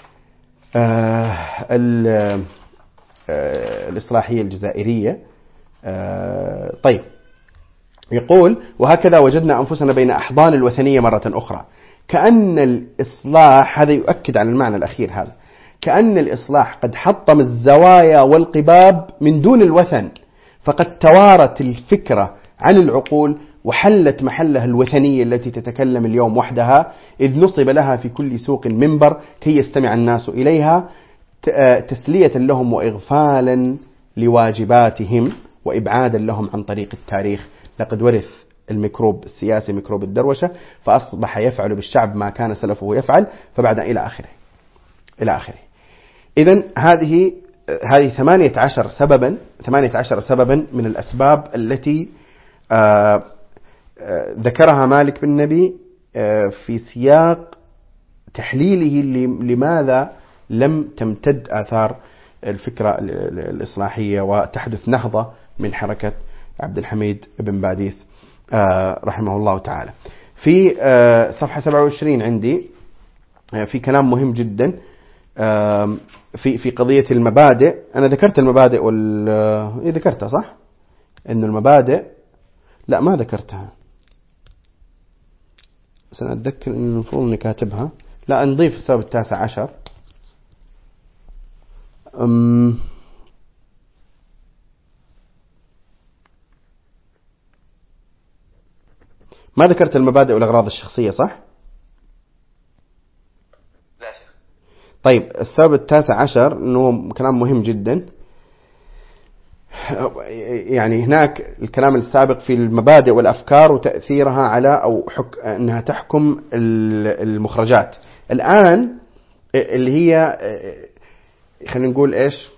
الإصلاحية الجزائرية. طيب يقول وهكذا وجدنا أنفسنا بين أحضان الوثنية مرة أخرى، كأن الإصلاح، هذا يؤكد على المعنى الأخير هذا، كأن الإصلاح قد حطم الزوايا والقباب من دون الوثن، فقد توارت الفكرة عن العقول وحلت محلها الوثنية التي تتكلم اليوم وحدها، إذ نصب لها في كل سوق منبر كي يستمع الناس إليها تسلية لهم وإغفالا لواجباتهم وإبعادا لهم عن طريق التاريخ. لقد ورث الميكروب السياسي ميكروب الدروشة، فأصبح يفعل بالشعب ما كان سلفه يفعل، فبعد إلى آخره إلى آخره. إذن هذه هذه ثمانية عشر سببا ثمانية عشر سببا من الأسباب التي آآ آآ ذكرها مالك بن نبي في سياق تحليله لماذا لم تمتد آثار الفكرة الإصلاحية وتحدث نهضة من حركة عبد الحميد بن باديس رحمه الله تعالى. في صفحة سبعة وعشرين عندي في كلام مهم جدا في في قضية المبادئ. أنا ذكرت المبادئ وال إيه ذكرتها صح؟ إنه المبادئ لا ما ذكرتها، سنتذكر إنه المفروض إني كاتبها. لا نضيف السبب التاسع عشر. أم ما ذكرت المبادئ والأغراض الشخصية صح؟ لا شيخ. طيب السبب التاسع عشر إنه كلام مهم جدا. يعني هناك الكلام السابق في المبادئ والأفكار وتأثيرها على أو حك... أنها تحكم المخرجات. الآن اللي هي خلينا نقول إيش،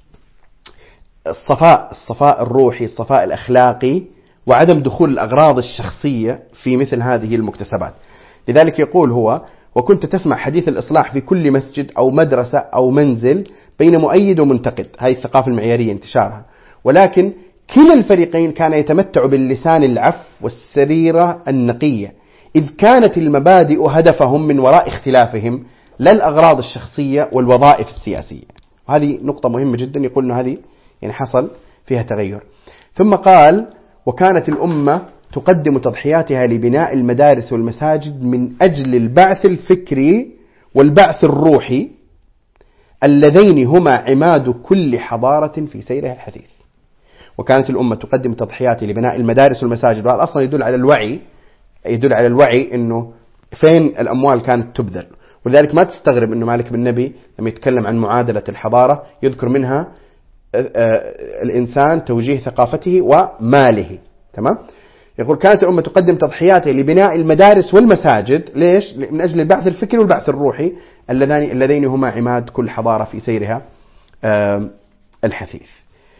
الصفاء الصفاء الروحي، الصفاء الأخلاقي، وعدم دخول الأغراض الشخصية في مثل هذه المكتسبات. لذلك يقول هو وكنت تسمع حديث الإصلاح في كل مسجد أو مدرسة أو منزل بين مؤيد ومنتقد، هذه الثقافة المعيارية انتشارها، ولكن كلا الفريقين كان يتمتع باللسان العف والسريرة النقية، إذ كانت المبادئ هدفهم من وراء اختلافهم لا الأغراض الشخصية والوظائف السياسية. وهذه نقطة مهمة جدا، يقول أنه هذه يعني حصل فيها تغير. ثم قال: وكانت الأمة تقدم تضحياتها لبناء المدارس والمساجد من أجل البعث الفكري والبعث الروحي اللذين هما عماد كل حضارة في سيرها الحديث. وكانت الأمة تقدم تضحياتها لبناء المدارس والمساجد، وهذا أصلا يدل على الوعي، يدل على الوعي أنه فين الأموال كانت تبذل. ولذلك ما تستغرب أنه مالك بن نبي لما يتكلم عن معادلة الحضارة يذكر منها الإنسان توجيه ثقافته وماله. تمام؟ يقول: كانت الأمة تقدم تضحياتها لبناء المدارس والمساجد، ليش؟ من أجل البعث الفكري والبعث الروحي اللذين اللذين هما عماد كل حضارة في سيرها الحثيث.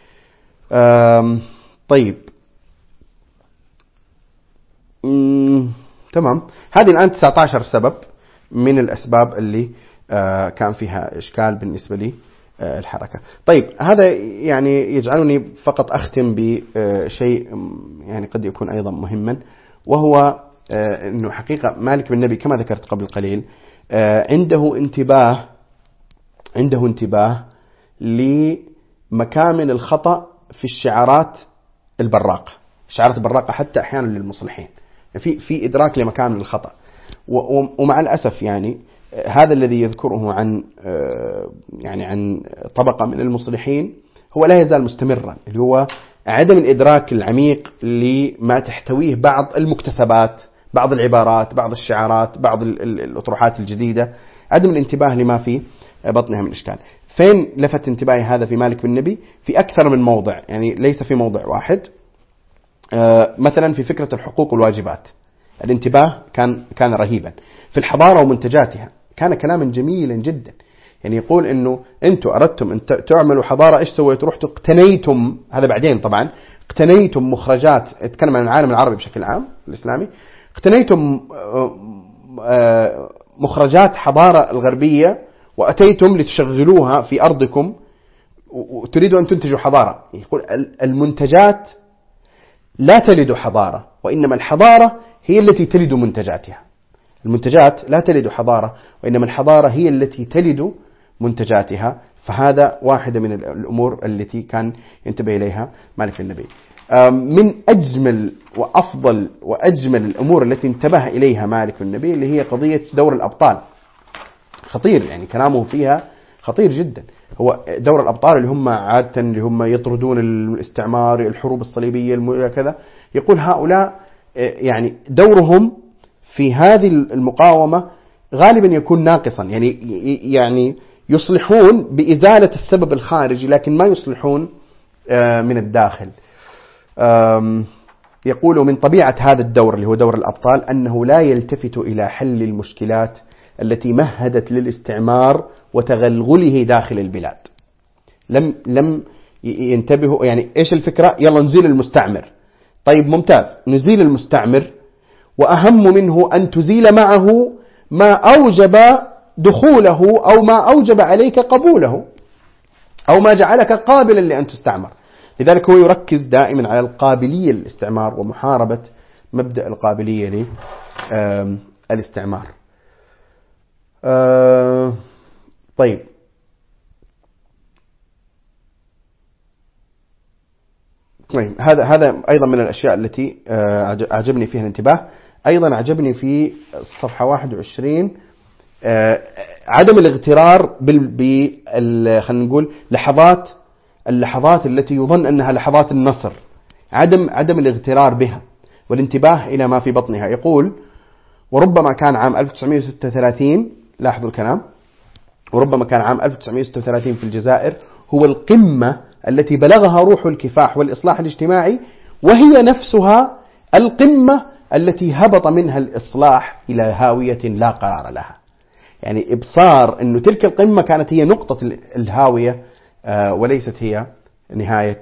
طيب، تمام. هذه الآن تسعة عشر سبب من الأسباب اللي كان فيها إشكال بالنسبة لي الحركة. طيب، هذا يعني يجعلني فقط أختم بشيء يعني قد يكون أيضا مهما، وهو أنه حقيقة مالك بن نبي كما ذكرت قبل قليل عنده انتباه عنده انتباه لمكامن الخطأ في الشعارات البراقة، الشعارات البراقة حتى أحيانا للمصلحين، في في إدراك لمكامن الخطأ. ومع الأسف يعني هذا الذي يذكره عن يعني عن طبقة من المصلحين هو لا يزال مستمرا، اللي هو عدم الإدراك العميق لما تحتويه بعض المكتسبات، بعض العبارات، بعض الشعارات، بعض الأطروحات الجديدة، عدم الانتباه لما في بطنها من إشكال. فين لفت انتباهي هذا في مالك بن نبي؟ في أكثر من موضع، يعني ليس في موضع واحد. مثلا في فكرة الحقوق والواجبات الانتباه كان كان رهيبا. في الحضارة ومنتجاتها كان كلاما جميلا جدا، يعني يقول إنه أنتم أردتم أن تعملوا حضارة، إيش سويتوا؟ رحتوا اقتنيتم، هذا بعدين طبعا، اقتنيتم مخرجات، اتكلم عن العالم العربي بشكل عام الإسلامي، اقتنيتم مخرجات حضارة الغربية وأتيتم لتشغلوها في أرضكم وتريدوا أن تنتجوا حضارة. يقول المنتجات لا تلد حضارة، وإنما الحضارة هي التي تلد منتجاتها. المنتجات لا تلد حضارة، وإنما الحضارة هي التي تلد منتجاتها. فهذا واحدة من الأمور التي كان ينتبه إليها مالك بن نبي. من أجمل وأفضل وأجمل الأمور التي انتبه إليها مالك بن نبي اللي هي قضية دور الأبطال. خطير، يعني كلامه فيها خطير جدا. هو دور الأبطال اللي هم عادة اللي هم يطردون الاستعمار، الحروب الصليبية كذا، يقول هؤلاء يعني دورهم في هذه المقاومة غالبا يكون ناقصا، يعني يعني يصلحون بإزالة السبب الخارجي لكن ما يصلحون من الداخل. يقول من طبيعة هذا الدور اللي هو دور الأبطال أنه لا يلتفت إلى حل المشكلات التي مهدت للاستعمار وتغلغله داخل البلاد. لم لم ينتبهوا، يعني إيش الفكرة؟ يلا نزيل المستعمر. طيب ممتاز، نزيل المستعمر، وأهم منه أن تزيل معه ما أوجب دخوله أو ما أوجب عليك قبوله أو ما جعلك قابلا لأن تستعمر. لذلك هو يركز دائما على القابلية للاستعمار ومحاربة مبدأ القابلية للاستعمار. طيب، هذا هذا أيضا من الأشياء التي أعجبني فيها الانتباه. أيضا أعجبني في الصفحة واحد وعشرين عدم الاغترار بال خلينا نقول لحظات اللحظات التي يظن أنها لحظات النصر، عدم عدم الاغترار بها والانتباه إلى ما في بطنها. يقول وربما كان عام ألف وتسعمائة وستة وثلاثين، لاحظوا الكلام، وربما كان عام ألف وتسعمائة وستة وثلاثين في الجزائر هو القمة التي بلغها روح الكفاح والإصلاح الاجتماعي، وهي نفسها القمة التي هبط منها الإصلاح إلى هاوية لا قرار لها. يعني إبصار أنه تلك القمة كانت هي نقطة الهاوية وليست هي نهاية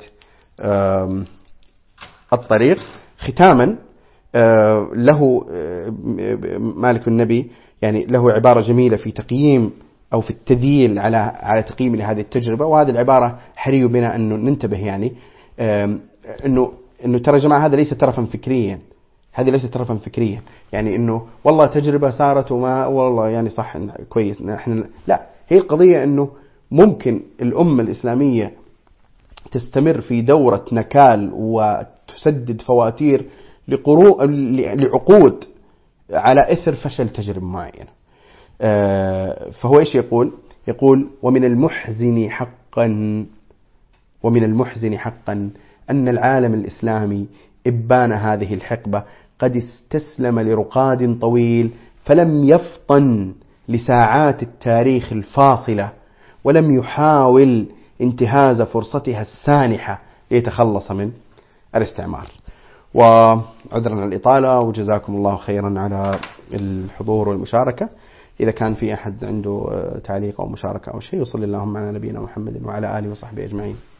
الطريق. ختاما له مالك بن نبي يعني له عبارة جميلة في تقييم أو في التذييل على على تقييم لهذه التجربة، وهذه العبارة حري بنا أن ننتبه. يعني إنه إنه ترى يا جماعة هذا ليس ترفا فكريا، هذه ليست ترفا فكريا، يعني إنه والله تجربة صارت وما والله يعني صح كويس نحن، لا، هي القضية إنه ممكن الأمة الإسلامية تستمر في دورة نكال وتسدد فواتير لقرو لعقود على إثر فشل تجربة معينة. فهو إيش يقول؟ يقول ومن المحزن حقا ومن المحزن حقا أن العالم الإسلامي إبان هذه الحقبة قد استسلم لرقاد طويل فلم يفطن لساعات التاريخ الفاصلة، ولم يحاول انتهاز فرصتها السانحة ليتخلص من الاستعمار. وعذرا على الإطالة، وجزاكم الله خيرا على الحضور والمشاركة. إذا كان في أحد عنده تعليق أو مشاركة أو شيء، وصلى اللهم على نبينا محمد وعلى آله وصحبه أجمعين.